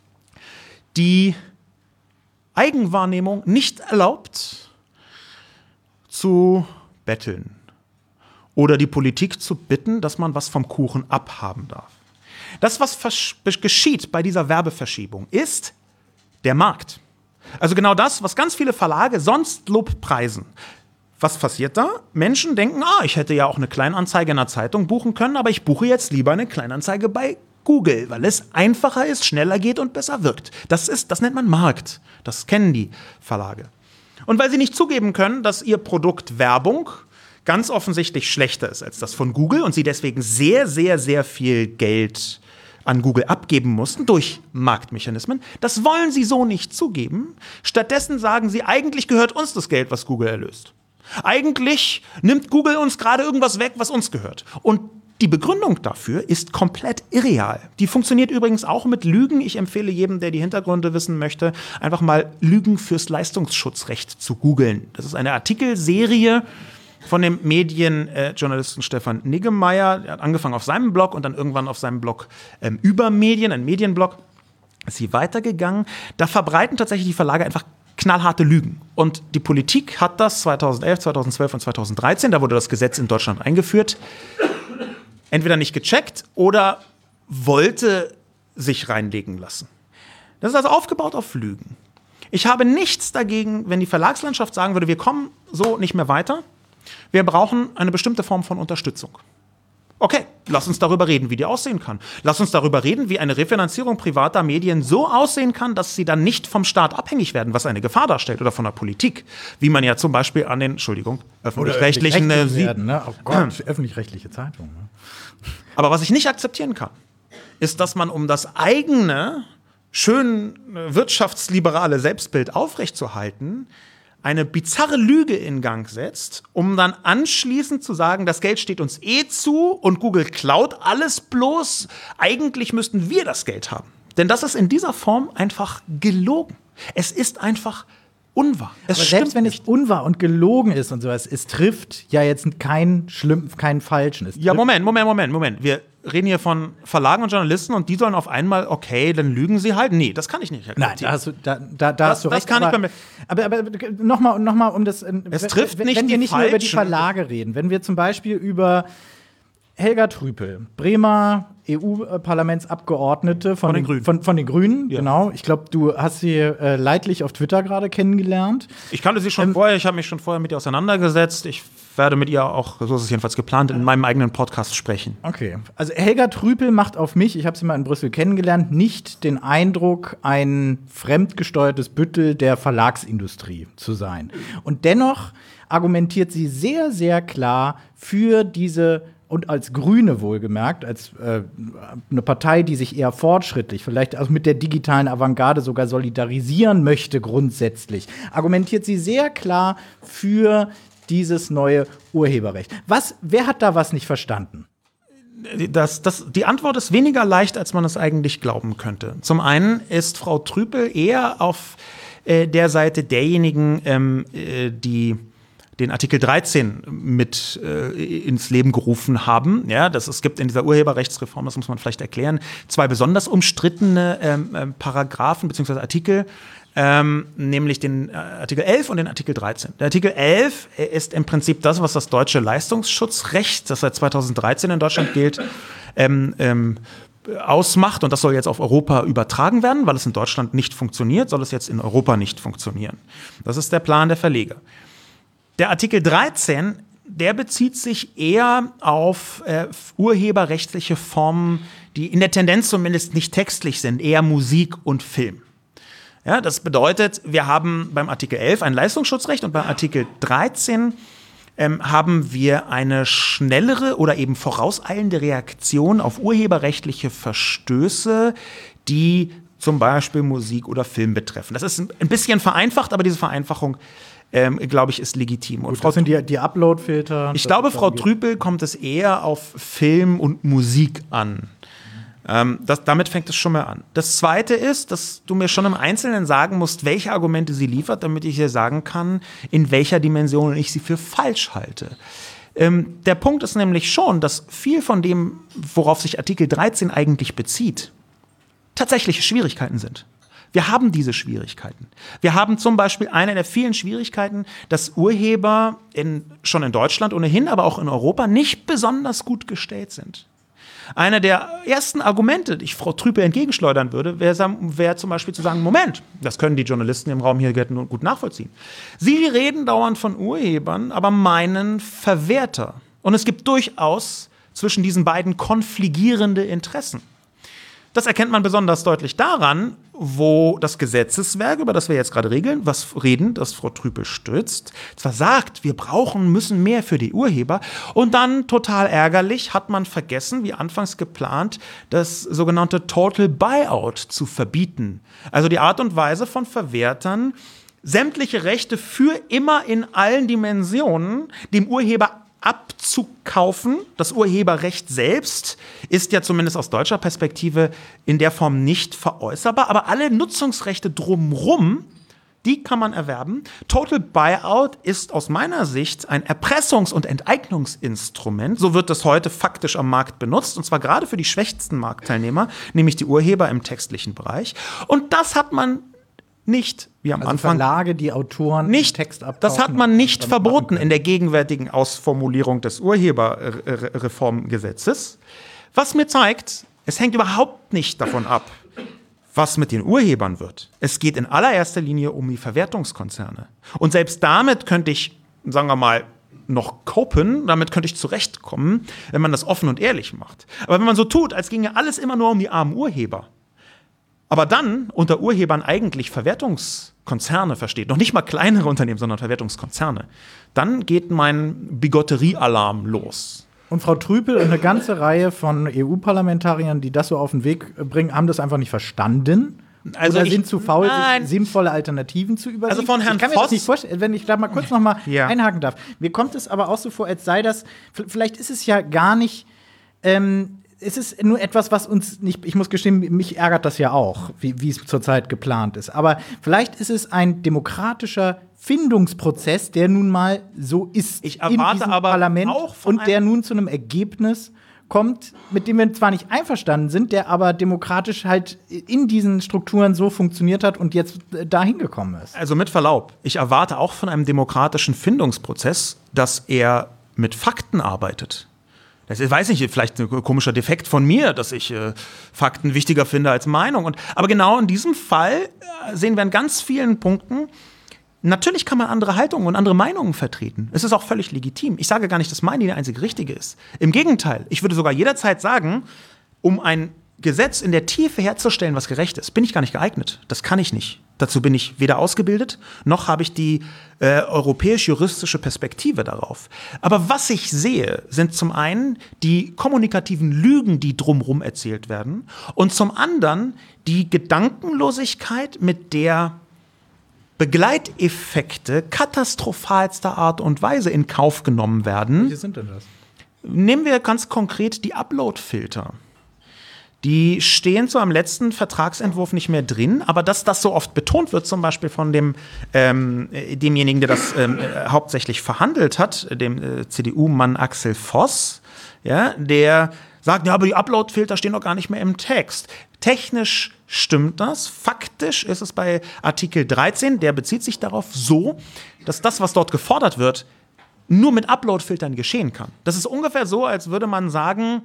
die Eigenwahrnehmung nicht erlaubt, zu betteln oder die Politik zu bitten, dass man was vom Kuchen abhaben darf. Das, was geschieht bei dieser Werbeverschiebung, ist der Markt. Also genau das, was ganz viele Verlage sonst lobpreisen. Was passiert da? Menschen denken, ah, ich hätte ja auch eine Kleinanzeige in einer Zeitung buchen können, aber ich buche jetzt lieber eine Kleinanzeige bei Google, weil es einfacher ist, schneller geht und besser wirkt. Das ist, das nennt man Markt. Das kennen die Verlage. Und weil sie nicht zugeben können, dass ihr Produkt Werbung ganz offensichtlich schlechter ist als das von Google und sie deswegen sehr, sehr, sehr viel Geld an Google abgeben mussten durch Marktmechanismen, das wollen sie so nicht zugeben. Stattdessen sagen sie, eigentlich gehört uns das Geld, was Google erlöst. Eigentlich nimmt Google uns gerade irgendwas weg, was uns gehört. Und die Begründung dafür ist komplett irreal. Die funktioniert übrigens auch mit Lügen. Ich empfehle jedem, der die Hintergründe wissen möchte, einfach mal Lügen fürs Leistungsschutzrecht zu googeln. Das ist eine Artikelserie von dem Medienjournalisten äh, Stefan Niggemeier. Er hat angefangen auf seinem Blog und dann irgendwann auf seinem Blog ähm, über Medien, ein Medienblog, ist sie weitergegangen. Da verbreiten tatsächlich die Verlage einfach knallharte Lügen. Und die Politik hat das zweitausendelf, zweitausendzwölf und zweitausenddreizehn, da wurde das Gesetz in Deutschland eingeführt, entweder nicht gecheckt oder wollte sich reinlegen lassen. Das ist also aufgebaut auf Lügen. Ich habe nichts dagegen, wenn die Verlagslandschaft sagen würde, wir kommen so nicht mehr weiter. Wir brauchen eine bestimmte Form von Unterstützung. Okay, lass uns darüber reden, wie die aussehen kann. Lass uns darüber reden, wie eine Refinanzierung privater Medien so aussehen kann, dass sie dann nicht vom Staat abhängig werden, was eine Gefahr darstellt, oder von der Politik. Wie man ja zum Beispiel an den, Entschuldigung, öffentlich-rechtlichen Öffentlich äh, werden, ne? Oh Gott, öffentlich-rechtliche Zeitung. Ne? Aber was ich nicht akzeptieren kann, ist, dass man, um das eigene, schön wirtschaftsliberale Selbstbild aufrechtzuerhalten, eine bizarre Lüge in Gang setzt, um dann anschließend zu sagen, das Geld steht uns eh zu und Google klaut alles bloß. Eigentlich müssten wir das Geld haben. Denn das ist in dieser Form einfach gelogen. Es ist einfach unwahr. Es Aber stimmt selbst wenn nicht. es unwahr und gelogen ist und sowas, es trifft ja jetzt keinen schlimm, keinen falschen. Es Ja, trifft- Moment, Moment, Moment, Moment. Wir reden hier von Verlagen und Journalisten und die sollen auf einmal, okay, dann lügen sie halt. Nee, das kann ich nicht Nein, akzeptieren. da hast du, da, da, da Das- hast du das recht. kann ich aber, bei mir- aber, aber nochmal noch mal, um das. Es wenn- trifft wenn, nicht wenn die wir nicht nur über die Falschen. Verlage reden, wenn wir zum Beispiel über Helga Trüpel, Bremer E U-Parlamentsabgeordnete von, Von den Grünen. Von, von den Grünen, Ja. genau. Ich glaube, du hast sie äh, leidlich auf Twitter gerade kennengelernt. Ich kannte sie Ähm, schon vorher, ich habe mich schon vorher mit ihr auseinandergesetzt. Ich werde mit ihr auch, so ist es jedenfalls geplant, in meinem eigenen Podcast sprechen. Okay. Also Helga Trüpel macht auf mich, ich habe sie mal in Brüssel kennengelernt, nicht den Eindruck, ein fremdgesteuertes Büttel der Verlagsindustrie zu sein. Und dennoch argumentiert sie sehr, sehr klar für diese, und als Grüne wohlgemerkt, als äh, eine Partei, die sich eher fortschrittlich, vielleicht auch mit der digitalen Avantgarde sogar solidarisieren möchte grundsätzlich, argumentiert sie sehr klar für dieses neue Urheberrecht. Was, wer hat da was nicht verstanden? Das, das, die Antwort ist weniger leicht, als man es eigentlich glauben könnte. Zum einen ist Frau Trüpel eher auf äh, der Seite derjenigen, ähm, äh, die den Artikel dreizehn mit äh, ins Leben gerufen haben. Ja, das, es gibt in dieser Urheberrechtsreform, das muss man vielleicht erklären, zwei besonders umstrittene ähm, äh, Paragraphen bzw. Artikel, ähm, nämlich den äh, Artikel elf und den Artikel dreizehn. Der Artikel elf ist im Prinzip das, was das deutsche Leistungsschutzrecht, das seit zweitausenddreizehn in Deutschland gilt, ähm, ähm, ausmacht, und das soll jetzt auf Europa übertragen werden, weil es in Deutschland nicht funktioniert, soll es jetzt in Europa nicht funktionieren. Das ist der Plan der Verleger. Der Artikel dreizehn, der bezieht sich eher auf äh, urheberrechtliche Formen, die in der Tendenz zumindest nicht textlich sind, eher Musik und Film. Ja, das bedeutet, wir haben beim Artikel elf ein Leistungsschutzrecht und beim Artikel dreizehn ähm, haben wir eine schnellere oder eben vorauseilende Reaktion auf urheberrechtliche Verstöße, die zum Beispiel Musik oder Film betreffen. Das ist ein bisschen vereinfacht, aber diese Vereinfachung, ähm, glaube ich, ist legitim. Und Gut, Frau das sind die, die Upload-Filter. ich das glaube, ist Frau dann- Trüpel kommt es eher auf Film und Musik an. Ähm, das, damit fängt es schon mal an. Das Zweite ist, dass du mir schon im Einzelnen sagen musst, welche Argumente sie liefert, damit ich dir sagen kann, in welcher Dimension ich sie für falsch halte. Ähm, der Punkt ist nämlich schon, dass viel von dem, worauf sich Artikel dreizehn eigentlich bezieht, tatsächliche Schwierigkeiten sind. Wir haben diese Schwierigkeiten. Wir haben zum Beispiel eine der vielen Schwierigkeiten, dass Urheber in, schon in Deutschland ohnehin, aber auch in Europa nicht besonders gut gestellt sind. Einer der ersten Argumente, die ich Frau Trüpel entgegenschleudern würde, wäre wär zum Beispiel zu sagen, Moment, das können die Journalisten im Raum hier gut nachvollziehen. Sie reden dauernd von Urhebern, aber meinen Verwerter. Und es gibt durchaus zwischen diesen beiden konfligierende Interessen. Das erkennt man besonders deutlich daran, wo das Gesetzeswerk, über das wir jetzt gerade regeln, was reden, das Frau Trüpel stützt, zwar sagt, wir brauchen, müssen mehr für die Urheber, und dann total ärgerlich hat man vergessen, wie anfangs geplant, das sogenannte Total Buyout zu verbieten. Also die Art und Weise von Verwertern, sämtliche Rechte für immer in allen Dimensionen dem Urheber abzukaufen. Das Urheberrecht selbst ist ja zumindest aus deutscher Perspektive in der Form nicht veräußerbar, aber alle Nutzungsrechte drumherum, die kann man erwerben. Total Buyout ist aus meiner Sicht ein Erpressungs- und Enteignungsinstrument. So wird das heute faktisch am Markt benutzt, und zwar gerade für die schwächsten Marktteilnehmer, nämlich die Urheber im textlichen Bereich. Und das hat man nicht, wie am Also Anfang, Verlage, die Autoren nicht, Text abkaufen. das hat man nicht damit verboten machen können. in der gegenwärtigen Ausformulierung des Urheberreformgesetzes. Was mir zeigt, es hängt überhaupt nicht davon ab, was mit den Urhebern wird. Es geht in allererster Linie um die Verwertungskonzerne. Und selbst damit könnte ich, sagen wir mal, noch copen, damit könnte ich zurechtkommen, wenn man das offen und ehrlich macht. Aber wenn man so tut, als ginge alles immer nur um die armen Urheber, aber dann unter Urhebern eigentlich Verwertungskonzerne versteht, noch nicht mal kleinere Unternehmen, sondern Verwertungskonzerne, dann geht mein Bigotterie-Alarm los. Und Frau Trüpel und eine ganze Reihe von E U-Parlamentariern, die das so auf den Weg bringen, haben das einfach nicht verstanden. Also oder ich- sind zu faul, nein. sich sinnvolle Alternativen zu überlegen. Also von Herrn ich kann mir Voss- das nicht vorstellen, wenn ich da mal kurz noch mal Ja. einhaken darf. Mir kommt es aber auch so vor, als sei das, v- vielleicht ist es ja gar nicht ähm, es ist nur etwas, was uns nicht, ich muss gestehen, mich ärgert das ja auch, wie, wie es zurzeit geplant ist. Aber vielleicht ist es ein demokratischer Findungsprozess, der nun mal so ist ich erwarte in diesem aber Parlament auch von und der nun zu einem Ergebnis kommt, mit dem wir zwar nicht einverstanden sind, der aber demokratisch halt in diesen Strukturen so funktioniert hat und jetzt dahin gekommen ist. Also mit Verlaub, ich erwarte auch von einem demokratischen Findungsprozess, dass er mit Fakten arbeitet. Das ist, weiß nicht, vielleicht ein komischer Defekt von mir, dass ich äh, Fakten wichtiger finde als Meinung. Und, aber genau in diesem Fall äh, sehen wir an ganz vielen Punkten, natürlich kann man andere Haltungen und andere Meinungen vertreten. Es ist auch völlig legitim. Ich sage gar nicht, dass meine die einzige richtige ist. Im Gegenteil, ich würde sogar jederzeit sagen, um ein Gesetz in der Tiefe herzustellen, was gerecht ist, bin ich gar nicht geeignet. Das kann ich nicht. Dazu bin ich weder ausgebildet, noch habe ich die äh, europäisch-juristische Perspektive darauf. Aber was ich sehe, sind zum einen die kommunikativen Lügen, die drumherum erzählt werden, und zum anderen die Gedankenlosigkeit, mit der Begleiteffekte katastrophalster Art und Weise in Kauf genommen werden. Welche sind denn das? Nehmen wir ganz konkret die Upload-Filter. Die stehen zwar im letzten Vertragsentwurf nicht mehr drin, aber dass das so oft betont wird, zum Beispiel von dem, ähm, demjenigen, der das ähm, äh, hauptsächlich verhandelt hat, dem äh, C D U-Mann Axel Voss, ja, der sagt, ja, aber die Upload-Filter stehen doch gar nicht mehr im Text. Technisch stimmt das. Faktisch ist es bei Artikel dreizehn, der bezieht sich darauf, so, dass das, was dort gefordert wird, nur mit Upload-Filtern geschehen kann. Das ist ungefähr so, als würde man sagen,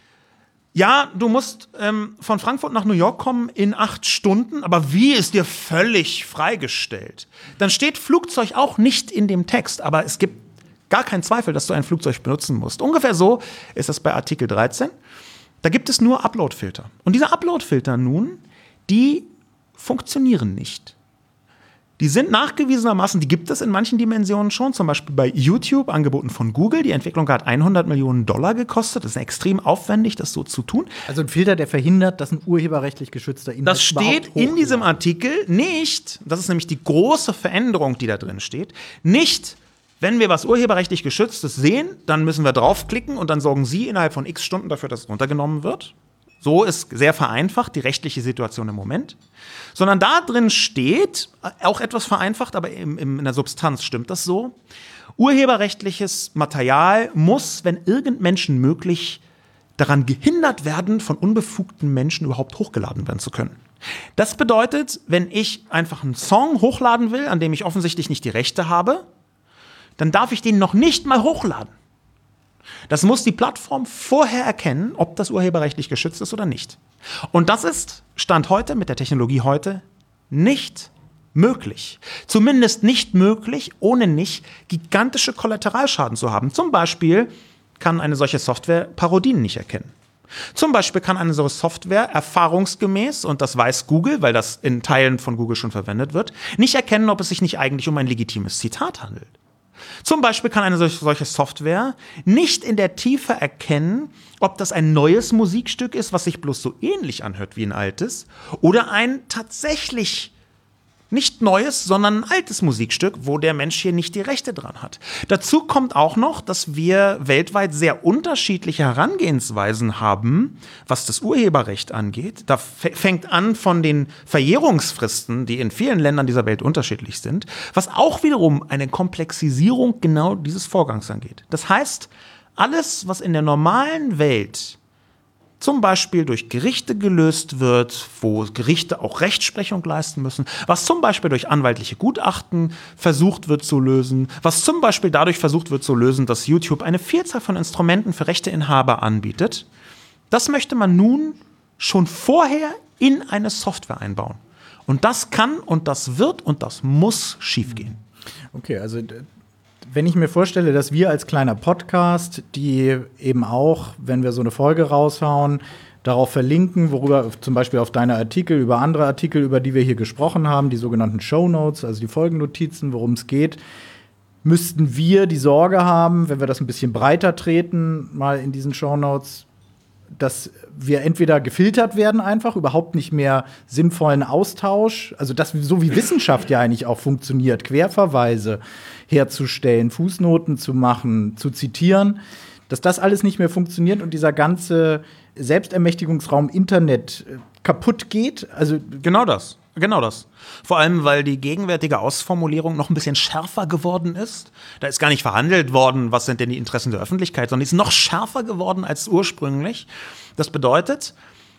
ja, du musst ähm, von Frankfurt nach New York kommen in acht Stunden, aber wie ist dir völlig freigestellt? Dann steht Flugzeug auch nicht in dem Text, aber es gibt gar keinen Zweifel, dass du ein Flugzeug benutzen musst. Ungefähr so ist das bei Artikel dreizehn. Da gibt es nur Upload-Filter. Und diese Upload-Filter nun, die funktionieren nicht. Die sind nachgewiesenermaßen, die gibt es in manchen Dimensionen schon, zum Beispiel bei YouTube, angeboten von Google. Die Entwicklung hat hundert Millionen Dollar gekostet. Das ist extrem aufwendig, das so zu tun. Also ein Filter, der verhindert, dass ein urheberrechtlich geschützter Inhalt Das steht in diesem Artikel nicht, das ist nämlich die große Veränderung, die da drin steht, nicht, wenn wir was urheberrechtlich Geschütztes sehen, dann müssen wir draufklicken und dann sorgen Sie innerhalb von x Stunden dafür, dass es runtergenommen wird. So ist sehr vereinfacht die rechtliche Situation im Moment. Sondern da drin steht, auch etwas vereinfacht, aber im, im, in der Substanz stimmt das so, urheberrechtliches Material muss, wenn irgend Menschen möglich, daran gehindert werden, von unbefugten Menschen überhaupt hochgeladen werden zu können. Das bedeutet, wenn ich einfach einen Song hochladen will, an dem ich offensichtlich nicht die Rechte habe, dann darf ich den noch nicht mal hochladen. Das muss die Plattform vorher erkennen, ob das urheberrechtlich geschützt ist oder nicht. Und das ist, Stand heute, mit der Technologie heute, nicht möglich. Zumindest nicht möglich, ohne nicht gigantische Kollateralschaden zu haben. Zum Beispiel kann eine solche Software Parodien nicht erkennen. Zum Beispiel kann eine solche Software erfahrungsgemäß, und das weiß Google, weil das in Teilen von Google schon verwendet wird, nicht erkennen, ob es sich nicht eigentlich um ein legitimes Zitat handelt. Zum Beispiel kann eine solche Software nicht in der Tiefe erkennen, ob das ein neues Musikstück ist, was sich bloß so ähnlich anhört wie ein altes, oder ein tatsächlich nicht neues, sondern ein altes Musikstück, wo der Mensch hier nicht die Rechte dran hat. Dazu kommt auch noch, dass wir weltweit sehr unterschiedliche Herangehensweisen haben, was das Urheberrecht angeht. Da fängt an von den Verjährungsfristen, die in vielen Ländern dieser Welt unterschiedlich sind, was auch wiederum eine Komplexisierung genau dieses Vorgangs angeht. Das heißt, alles, was in der normalen Welt zum Beispiel durch Gerichte gelöst wird, wo Gerichte auch Rechtsprechung leisten müssen, was zum Beispiel durch anwaltliche Gutachten versucht wird zu lösen, was zum Beispiel dadurch versucht wird zu lösen, dass YouTube eine Vielzahl von Instrumenten für Rechteinhaber anbietet, das möchte man nun schon vorher in eine Software einbauen. Und das kann und das wird und das muss schiefgehen. Okay, also wenn ich mir vorstelle, dass wir als kleiner Podcast, die eben auch, wenn wir so eine Folge raushauen, darauf verlinken, worüber zum Beispiel auf deine Artikel, über andere Artikel, über die wir hier gesprochen haben, die sogenannten Shownotes, also die Folgennotizen, worum es geht, müssten wir die Sorge haben, wenn wir das ein bisschen breiter treten, mal in diesen Shownotes, dass wir entweder gefiltert werden einfach, überhaupt nicht mehr sinnvollen Austausch, also das, so wie Wissenschaft ja eigentlich auch funktioniert, Querverweise herzustellen, Fußnoten zu machen, zu zitieren, dass das alles nicht mehr funktioniert und dieser ganze Selbstermächtigungsraum Internet äh, kaputt geht? Also genau das. Genau das. Vor allem, weil die gegenwärtige Ausformulierung noch ein bisschen schärfer geworden ist. Da ist gar nicht verhandelt worden, was sind denn die Interessen der Öffentlichkeit, sondern ist noch schärfer geworden als ursprünglich. Das bedeutet,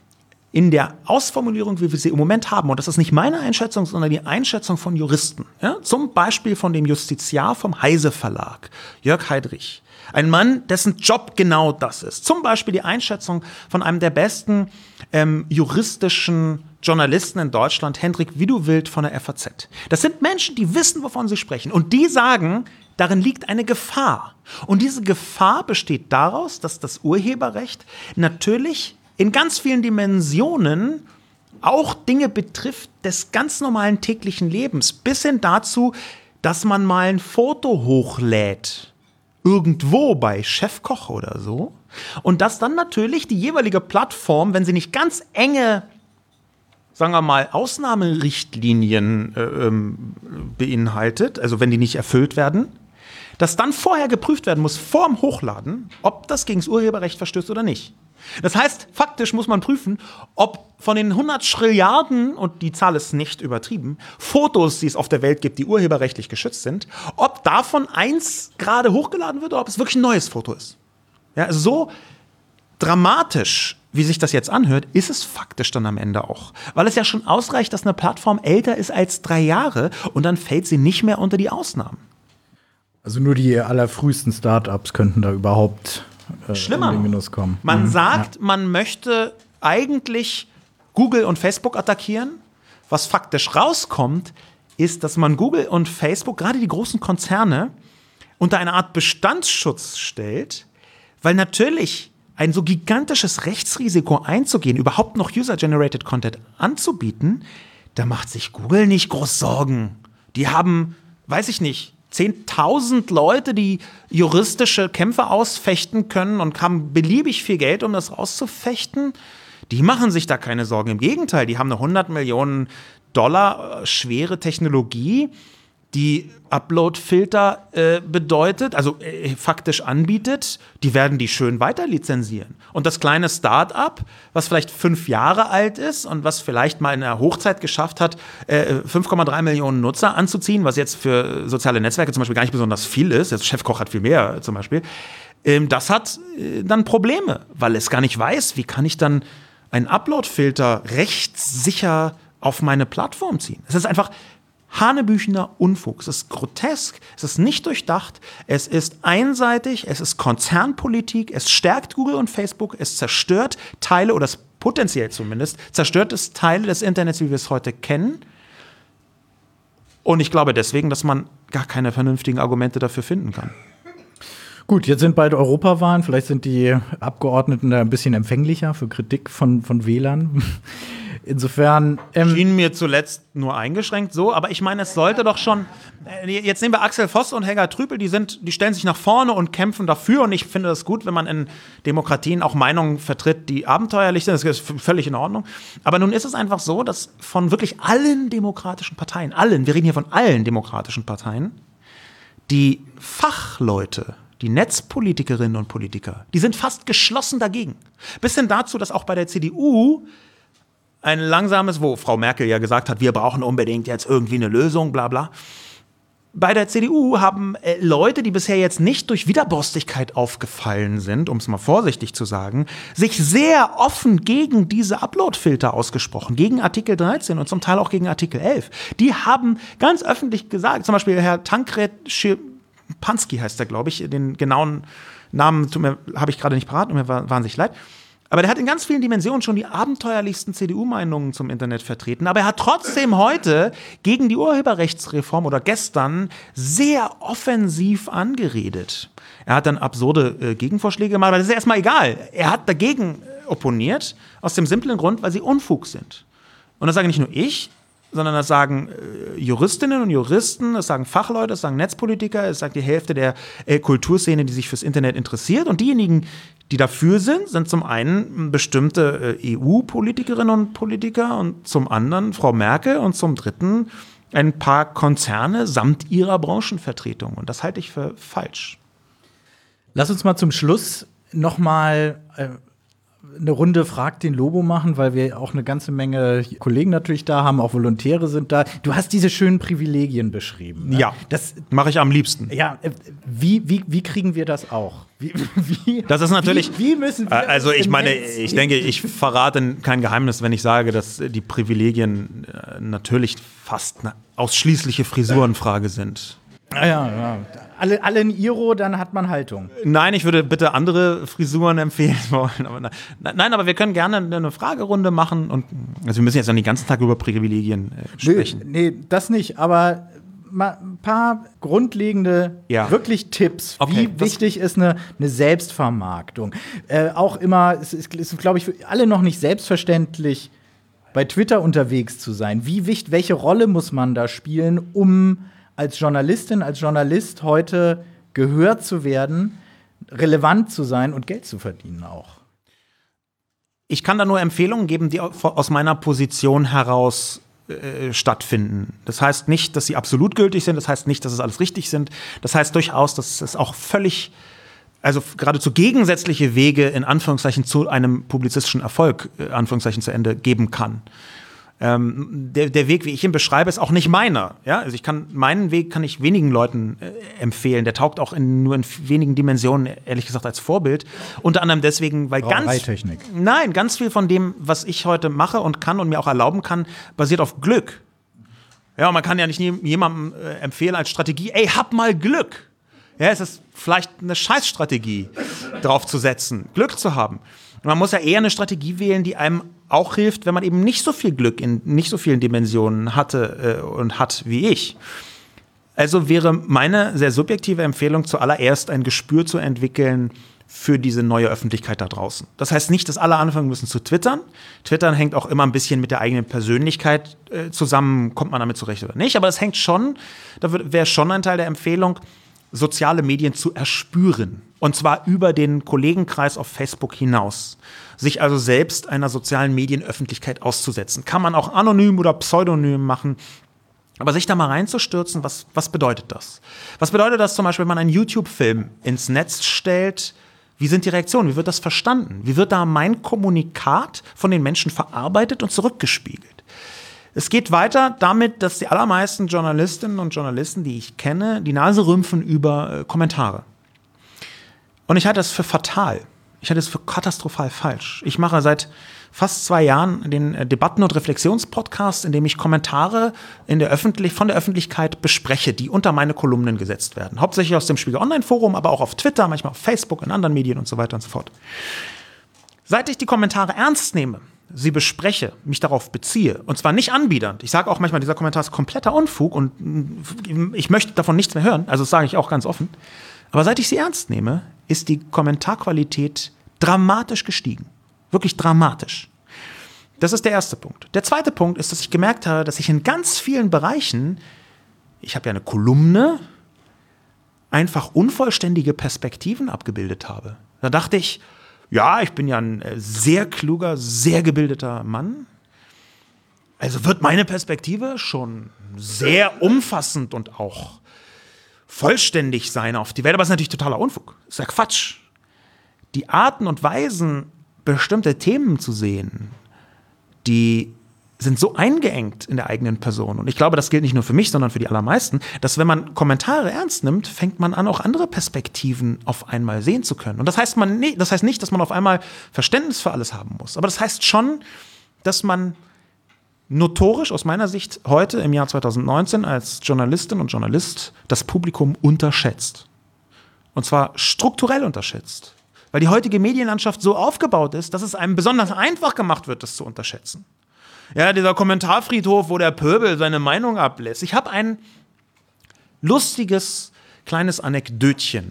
in der Ausformulierung, wie wir sie im Moment haben, und das ist nicht meine Einschätzung, sondern die Einschätzung von Juristen, ja, zum Beispiel von dem Justiziar vom Heise Verlag, Jörg Heidrich, ein Mann, dessen Job genau das ist. Zum Beispiel die Einschätzung von einem der besten ähm, juristischen Journalisten in Deutschland, Hendrik Widuwild von der F A Z. Das sind Menschen, die wissen, wovon sie sprechen. Und die sagen, darin liegt eine Gefahr. Und diese Gefahr besteht daraus, dass das Urheberrecht natürlich in ganz vielen Dimensionen auch Dinge betrifft des ganz normalen täglichen Lebens. Bis hin dazu, dass man mal ein Foto hochlädt. Irgendwo bei Chefkoch oder so. Und dass dann natürlich die jeweilige Plattform, wenn sie nicht ganz enge, sagen wir mal, Ausnahmerichtlinien äh, ähm, beinhaltet, also wenn die nicht erfüllt werden, dass dann vorher geprüft werden muss, vor dem Hochladen, ob das gegen das Urheberrecht verstößt oder nicht. Das heißt, faktisch muss man prüfen, ob von den hundert Trilliarden, und die Zahl ist nicht übertrieben, Fotos, die es auf der Welt gibt, die urheberrechtlich geschützt sind, ob davon eins gerade hochgeladen wird oder ob es wirklich ein neues Foto ist. Ja, also so dramatisch, wie sich das jetzt anhört, ist es faktisch dann am Ende auch. Weil es ja schon ausreicht, dass eine Plattform älter ist als drei Jahre und dann fällt sie nicht mehr unter die Ausnahmen. Also nur die allerfrühesten Startups könnten da überhaupt äh, Schlimmer. in den Genuss kommen. Man mhm. sagt, ja. man möchte eigentlich Google und Facebook attackieren. Was faktisch rauskommt, ist, dass man Google und Facebook, gerade die großen Konzerne, unter eine Art Bestandsschutz stellt, weil natürlich ein so gigantisches Rechtsrisiko einzugehen, überhaupt noch User-Generated Content anzubieten, da macht sich Google nicht groß Sorgen. Die haben, weiß ich nicht, zehntausend Leute, die juristische Kämpfe ausfechten können und haben beliebig viel Geld, um das auszufechten. Die machen sich da keine Sorgen. Im Gegenteil, die haben eine hundert Millionen Dollar schwere Technologie, die Upload-Filter äh, bedeutet, also äh, faktisch anbietet, die werden die schön weiter lizenzieren. Und das kleine Start-up, was vielleicht fünf Jahre alt ist und was vielleicht mal in der Hochzeit geschafft hat, äh, fünf Komma drei Millionen Nutzer anzuziehen, was jetzt für soziale Netzwerke zum Beispiel gar nicht besonders viel ist, jetzt Chefkoch hat viel mehr zum Beispiel, ähm, das hat äh, dann Probleme, weil es gar nicht weiß, wie kann ich dann einen Upload-Filter rechtssicher auf meine Plattform ziehen. Es ist einfach hanebüchener Unfug. Es ist grotesk, es ist nicht durchdacht, es ist einseitig, es ist Konzernpolitik, es stärkt Google und Facebook, es zerstört Teile, oder es potenziell zumindest, zerstört es Teile des Internets, wie wir es heute kennen. Und ich glaube deswegen, dass man gar keine vernünftigen Argumente dafür finden kann. Gut, jetzt sind bald Europawahlen. Vielleicht sind die Abgeordneten da ein bisschen empfänglicher für Kritik von, von Wählern. Insofern ähm schien mir zuletzt nur eingeschränkt so, aber ich meine, es sollte doch schon. Äh, jetzt nehmen wir Axel Voss und Helga Trüpel, die sind, die stellen sich nach vorne und kämpfen dafür. Und ich finde das gut, wenn man in Demokratien auch Meinungen vertritt, die abenteuerlich sind. Das ist völlig in Ordnung. Aber nun ist es einfach so, dass von wirklich allen demokratischen Parteien, allen, wir reden hier von allen demokratischen Parteien, die Fachleute, die Netzpolitikerinnen und Politiker, die sind fast geschlossen dagegen. Bis hin dazu, dass auch bei der C D U ein langsames, wo Frau Merkel ja gesagt hat, wir brauchen unbedingt jetzt irgendwie eine Lösung, bla bla. Bei der C D U haben äh, Leute, die bisher jetzt nicht durch Widerborstigkeit aufgefallen sind, um es mal vorsichtig zu sagen, sich sehr offen gegen diese Upload-Filter ausgesprochen, gegen Artikel dreizehn und zum Teil auch gegen Artikel elf. Die haben ganz öffentlich gesagt, zum Beispiel Herr Tankred Schirpanski heißt er, glaube ich, den genauen Namen habe ich gerade nicht parat, und mir war wahnsinnig leid. Aber der hat in ganz vielen Dimensionen schon die abenteuerlichsten C D U-Meinungen zum Internet vertreten. Aber er hat trotzdem heute gegen die Urheberrechtsreform oder gestern sehr offensiv angeredet. Er hat dann absurde äh, Gegenvorschläge gemacht, aber das ist erstmal egal. Er hat dagegen opponiert, aus dem simplen Grund, weil sie Unfug sind. Und das sage nicht nur ich, sondern das sagen äh, Juristinnen und Juristen, das sagen Fachleute, das sagen Netzpolitiker, das sagt die Hälfte der äh, Kulturszene, die sich fürs Internet interessiert. Und diejenigen, die dafür sind, sind zum einen bestimmte äh, E U-Politikerinnen und Politiker und zum anderen Frau Merkel und zum dritten ein paar Konzerne samt ihrer Branchenvertretung. Und das halte ich für falsch. Lass uns mal zum Schluss noch mal äh, eine Runde Frag den Lobo machen, weil wir auch eine ganze Menge Kollegen natürlich da haben, auch Volontäre sind da. Du hast diese schönen Privilegien beschrieben. Ne? Ja, das mache ich am liebsten. Ja, wie, wie, wie kriegen wir das auch? Wie, wie, das ist natürlich. Wie, wie müssen wir Also ich meine, Netz ich denke, ich verrate kein Geheimnis, wenn ich sage, dass die Privilegien natürlich fast eine ausschließliche Frisurenfrage sind. Ah ja, ja. Alle, alle in Iro, dann hat man Haltung. Nein, ich würde bitte andere Frisuren empfehlen wollen. Aber nein. nein, aber wir können gerne eine Fragerunde machen. Und, also wir müssen jetzt noch den ganzen Tag über Privilegien äh, sprechen. Nee, nee, das nicht. Aber mal ein paar grundlegende, ja. wirklich Tipps, okay, wie wichtig ist eine, eine Selbstvermarktung. Äh, auch immer, es ist, ist glaube ich, für alle noch nicht selbstverständlich, bei Twitter unterwegs zu sein. Wie wichtig, welche Rolle muss man da spielen, um als Journalistin, als Journalist heute gehört zu werden, relevant zu sein und Geld zu verdienen auch? Ich kann da nur Empfehlungen geben, die aus meiner Position heraus äh, stattfinden. Das heißt nicht, dass sie absolut gültig sind, das heißt nicht, dass es alles richtig sind. Das heißt durchaus, dass es auch völlig, also geradezu gegensätzliche Wege in Anführungszeichen zu einem publizistischen Erfolg, äh, Anführungszeichen zu Ende, geben kann. Ähm, der, der Weg, wie ich ihn beschreibe, ist auch nicht meiner. Ja? Also ich kann, meinen Weg kann ich wenigen Leuten äh, empfehlen. Der taugt auch in, nur in wenigen Dimensionen, ehrlich gesagt, als Vorbild. Unter anderem deswegen, weil ganz, nein, ganz viel von dem, was ich heute mache und kann und mir auch erlauben kann, basiert auf Glück. Ja, und man kann ja nicht jemandem äh, empfehlen als Strategie, ey, hab mal Glück. Ja, es ist vielleicht eine Scheißstrategie, drauf zu setzen, Glück zu haben. Und man muss ja eher eine Strategie wählen, die einem auch hilft, wenn man eben nicht so viel Glück in nicht so vielen Dimensionen hatte äh, und hat wie ich. Also wäre meine sehr subjektive Empfehlung zuallererst ein Gespür zu entwickeln für diese neue Öffentlichkeit da draußen. Das heißt nicht, dass alle anfangen müssen zu twittern. Twittern hängt auch immer ein bisschen mit der eigenen Persönlichkeit äh, zusammen, kommt man damit zurecht oder nicht. Aber es hängt schon, da wäre schon ein Teil der Empfehlung, soziale Medien zu erspüren. Und zwar über den Kollegenkreis auf Facebook hinaus. Sich also selbst einer sozialen Medienöffentlichkeit auszusetzen. Kann man auch anonym oder pseudonym machen. Aber sich da mal reinzustürzen, was, was bedeutet das? Was bedeutet das zum Beispiel, wenn man einen YouTube-Film ins Netz stellt? Wie sind die Reaktionen? Wie wird das verstanden? Wie wird da mein Kommunikat von den Menschen verarbeitet und zurückgespiegelt? Es geht weiter damit, dass die allermeisten Journalistinnen und Journalisten, die ich kenne, die Nase rümpfen über äh, Kommentare. Und ich halte das für fatal. Ich halte es für katastrophal falsch. Ich mache seit fast zwei Jahren den äh, Debatten- und Reflexionspodcast, in dem ich Kommentare in der Öffentlich- von der Öffentlichkeit bespreche, die unter meine Kolumnen gesetzt werden. Hauptsächlich aus dem Spiegel Online-Forum, aber auch auf Twitter, manchmal auf Facebook, in anderen Medien und so weiter und so fort. Seit ich die Kommentare ernst nehme, sie bespreche, mich darauf beziehe, und zwar nicht anbiedernd. Ich sage auch manchmal, dieser Kommentar ist kompletter Unfug und ich möchte davon nichts mehr hören, also das sage ich auch ganz offen. Aber seit ich sie ernst nehme, ist die Kommentarqualität dramatisch gestiegen. Wirklich dramatisch. Das ist der erste Punkt. Der zweite Punkt ist, dass ich gemerkt habe, dass ich in ganz vielen Bereichen, ich habe ja eine Kolumne, einfach unvollständige Perspektiven abgebildet habe. Da dachte ich, ja, ich bin ja ein sehr kluger, sehr gebildeter Mann. Also wird meine Perspektive schon sehr umfassend und auch vollständig sein auf die Welt. Aber das ist natürlich totaler Unfug. Das ist ja Quatsch. Die Arten und Weisen, bestimmte Themen zu sehen, die sind so eingeengt in der eigenen Person. Und ich glaube, das gilt nicht nur für mich, sondern für die allermeisten, dass wenn man Kommentare ernst nimmt, fängt man an, auch andere Perspektiven auf einmal sehen zu können. Und das heißt, man, nee, das heißt nicht, dass man auf einmal Verständnis für alles haben muss. Aber das heißt schon, dass man notorisch aus meiner Sicht heute im Jahr zwanzig neunzehn als Journalistin und Journalist das Publikum unterschätzt. Und zwar strukturell unterschätzt. Weil die heutige Medienlandschaft so aufgebaut ist, dass es einem besonders einfach gemacht wird, das zu unterschätzen. Ja, dieser Kommentarfriedhof, wo der Pöbel seine Meinung ablässt. Ich habe ein lustiges kleines Anekdötchen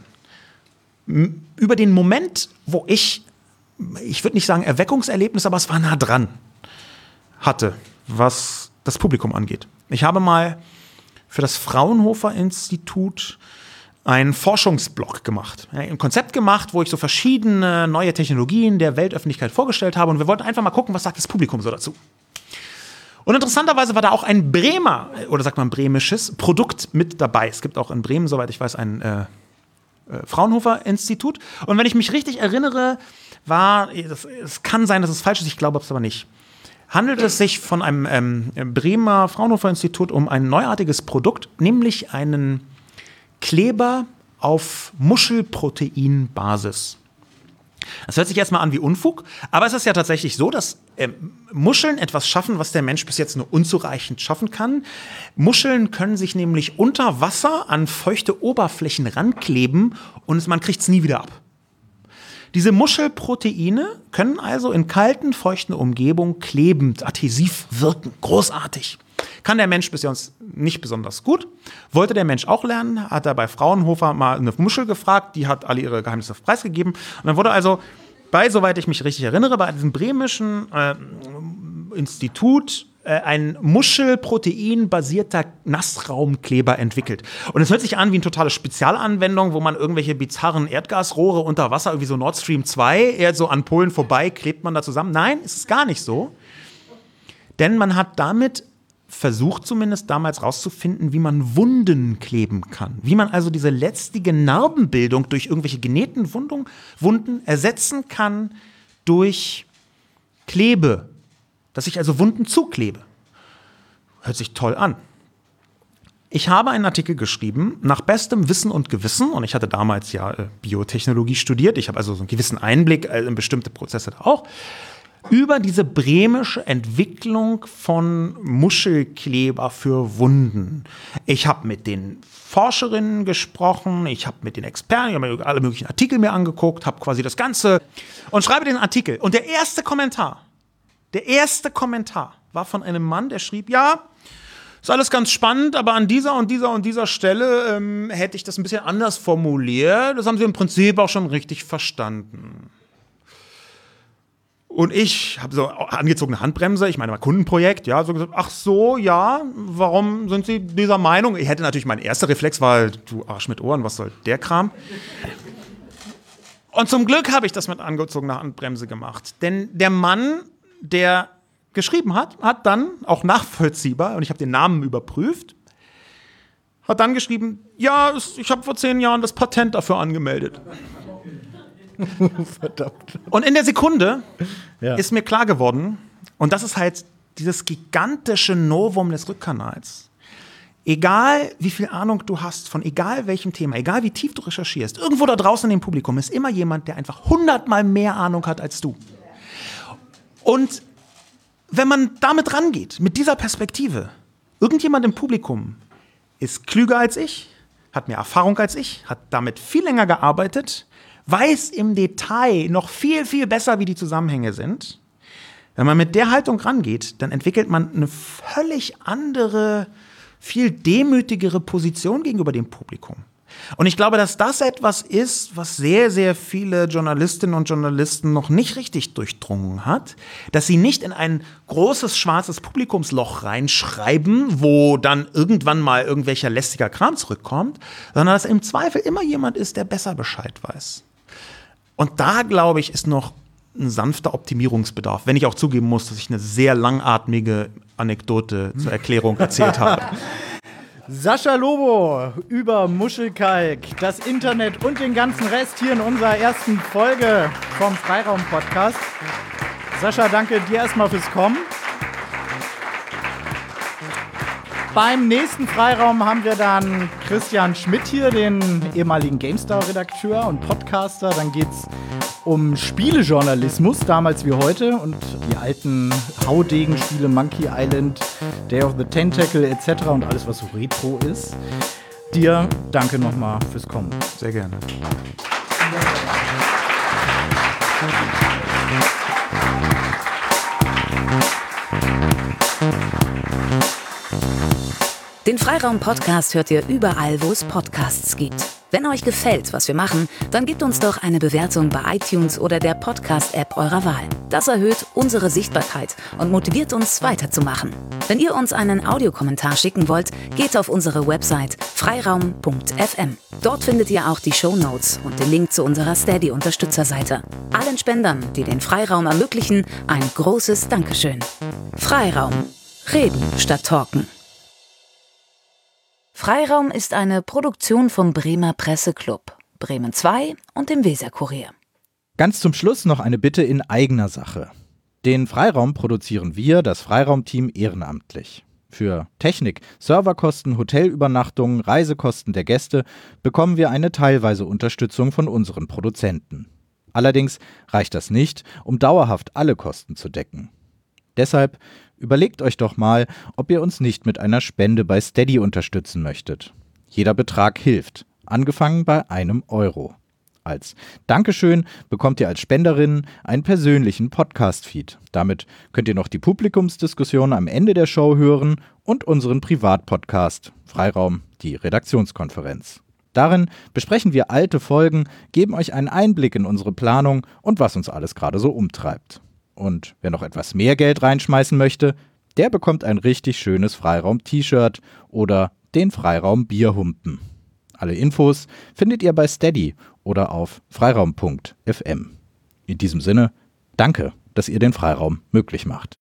über den Moment, wo ich, ich würde nicht sagen Erweckungserlebnis, aber es war nah dran, hatte, was das Publikum angeht. Ich habe mal für das Fraunhofer-Institut einen Forschungsblog gemacht. Ein Konzept gemacht, wo ich so verschiedene neue Technologien der Weltöffentlichkeit vorgestellt habe. Und wir wollten einfach mal gucken, was sagt das Publikum so dazu. Und interessanterweise war da auch ein Bremer, oder sagt man bremisches, Produkt mit dabei. Es gibt auch in Bremen, soweit ich weiß, ein äh, äh, Fraunhofer-Institut. Und wenn ich mich richtig erinnere, war, es kann sein, dass es falsch ist, ich glaube es aber nicht, handelt es sich von einem ähm, Bremer Fraunhofer-Institut um ein neuartiges Produkt, nämlich einen Kleber auf Muschelproteinbasis. Das hört sich erstmal an wie Unfug, aber es ist ja tatsächlich so, dass äh, Muscheln etwas schaffen, was der Mensch bis jetzt nur unzureichend schaffen kann. Muscheln können sich nämlich unter Wasser an feuchte Oberflächen rankleben und man kriegt es nie wieder ab. Diese Muschelproteine können also in kalten, feuchten Umgebungen klebend, adhesiv wirken. Großartig. Kann der Mensch bisher uns nicht besonders gut. Wollte der Mensch auch lernen, hat er bei Fraunhofer mal eine Muschel gefragt, die hat alle ihre Geheimnisse preisgegeben. Und dann wurde also bei, soweit ich mich richtig erinnere, bei diesem bremischen äh, Institut äh, ein Muschelprotein-basierter Nassraumkleber entwickelt. Und es hört sich an wie eine totale Spezialanwendung, wo man irgendwelche bizarren Erdgasrohre unter Wasser, irgendwie so Nord Stream zwei, eher so an Polen vorbei, klebt man da zusammen. Nein, ist es gar nicht so. Denn man hat damit versucht zumindest damals rauszufinden, wie man Wunden kleben kann. Wie man also diese letztige Narbenbildung durch irgendwelche genähten Wundung, Wunden ersetzen kann durch Klebe. Dass ich also Wunden zuklebe. Hört sich toll an. Ich habe einen Artikel geschrieben, nach bestem Wissen und Gewissen, und ich hatte damals ja äh, Biotechnologie studiert, ich habe also so einen gewissen Einblick äh, in bestimmte Prozesse da auch, über diese bremische Entwicklung von Muschelkleber für Wunden. Ich habe mit den Forscherinnen gesprochen, ich habe mit den Experten, ich habe mir alle möglichen Artikel mir angeguckt, habe quasi das Ganze und schreibe den Artikel. Und der erste Kommentar, der erste Kommentar war von einem Mann, der schrieb, ja, ist alles ganz spannend, aber an dieser und dieser und dieser Stelle ähm, hätte ich das ein bisschen anders formuliert. Das haben Sie im Prinzip auch schon richtig verstanden. Und ich habe so angezogene Handbremse, ich meine mal Kundenprojekt, ja, so gesagt, ach so, ja, warum sind Sie dieser Meinung? Ich hätte natürlich, mein erster Reflex war, du Arsch mit Ohren, was soll der Kram? Und zum Glück habe ich das mit angezogener Handbremse gemacht. Denn der Mann, der geschrieben hat, hat dann, auch nachvollziehbar, und ich habe den Namen überprüft, hat dann geschrieben, ja, ich habe vor zehn Jahren das Patent dafür angemeldet. Verdammt. Und in der Sekunde ja. ist mir klar geworden, und das ist halt dieses gigantische Novum des Rückkanals. Egal, wie viel Ahnung du hast von egal welchem Thema, egal wie tief du recherchierst, irgendwo da draußen in dem Publikum ist immer jemand, der einfach hundertmal mehr Ahnung hat als du. Und wenn man damit rangeht, mit dieser Perspektive, irgendjemand im Publikum ist klüger als ich, hat mehr Erfahrung als ich, hat damit viel länger gearbeitet, weiß im Detail noch viel, viel besser, wie die Zusammenhänge sind. Wenn man mit der Haltung rangeht, dann entwickelt man eine völlig andere, viel demütigere Position gegenüber dem Publikum. Und ich glaube, dass das etwas ist, was sehr, sehr viele Journalistinnen und Journalisten noch nicht richtig durchdrungen hat, dass sie nicht in ein großes, schwarzes Publikumsloch reinschreiben, wo dann irgendwann mal irgendwelcher lästiger Kram zurückkommt, sondern dass im Zweifel immer jemand ist, der besser Bescheid weiß. Und da, glaube ich, ist noch ein sanfter Optimierungsbedarf, wenn ich auch zugeben muss, dass ich eine sehr langatmige Anekdote zur Erklärung erzählt habe. Sascha Lobo über Muschelkalk, das Internet und den ganzen Rest hier in unserer ersten Folge vom Freiraum-Podcast. Sascha, danke dir erstmal fürs Kommen. Beim nächsten Freiraum haben wir dann Christian Schmidt hier, den ehemaligen GameStar-Redakteur und Podcaster. Dann geht's um Spielejournalismus, damals wie heute, und die alten Haudegen-Spiele, Monkey Island, Day of the Tentacle et cetera und alles, was so Retro ist. Dir danke nochmal fürs Kommen. Sehr gerne. Den Freiraum-Podcast hört ihr überall, wo es Podcasts gibt. Wenn euch gefällt, was wir machen, dann gebt uns doch eine Bewertung bei iTunes oder der Podcast-App eurer Wahl. Das erhöht unsere Sichtbarkeit und motiviert uns, weiterzumachen. Wenn ihr uns einen Audiokommentar schicken wollt, geht auf unsere Website freiraum punkt f m. Dort findet ihr auch die Shownotes und den Link zu unserer Steady-Unterstützerseite. Allen Spendern, die den Freiraum ermöglichen, ein großes Dankeschön. Freiraum. Reden statt talken. Freiraum ist eine Produktion vom Bremer Presseclub, Bremen zwei und dem Weserkurier. Ganz zum Schluss noch eine Bitte in eigener Sache. Den Freiraum produzieren wir, das Freiraum-Team, ehrenamtlich. Für Technik, Serverkosten, Hotelübernachtungen, Reisekosten der Gäste bekommen wir eine teilweise Unterstützung von unseren Produzenten. Allerdings reicht das nicht, um dauerhaft alle Kosten zu decken. Deshalb überlegt euch doch mal, ob ihr uns nicht mit einer Spende bei Steady unterstützen möchtet. Jeder Betrag hilft, angefangen bei einem Euro. Als Dankeschön bekommt ihr als Spenderin einen persönlichen Podcast-Feed. Damit könnt ihr noch die Publikumsdiskussion am Ende der Show hören und unseren Privatpodcast Freiraum, die Redaktionskonferenz. Darin besprechen wir alte Folgen, geben euch einen Einblick in unsere Planung und was uns alles gerade so umtreibt. Und wer noch etwas mehr Geld reinschmeißen möchte, der bekommt ein richtig schönes Freiraum-T-Shirt oder den Freiraum-Bierhumpen. Alle Infos findet ihr bei Steady oder auf freiraum punkt f m. In diesem Sinne, danke, dass ihr den Freiraum möglich macht.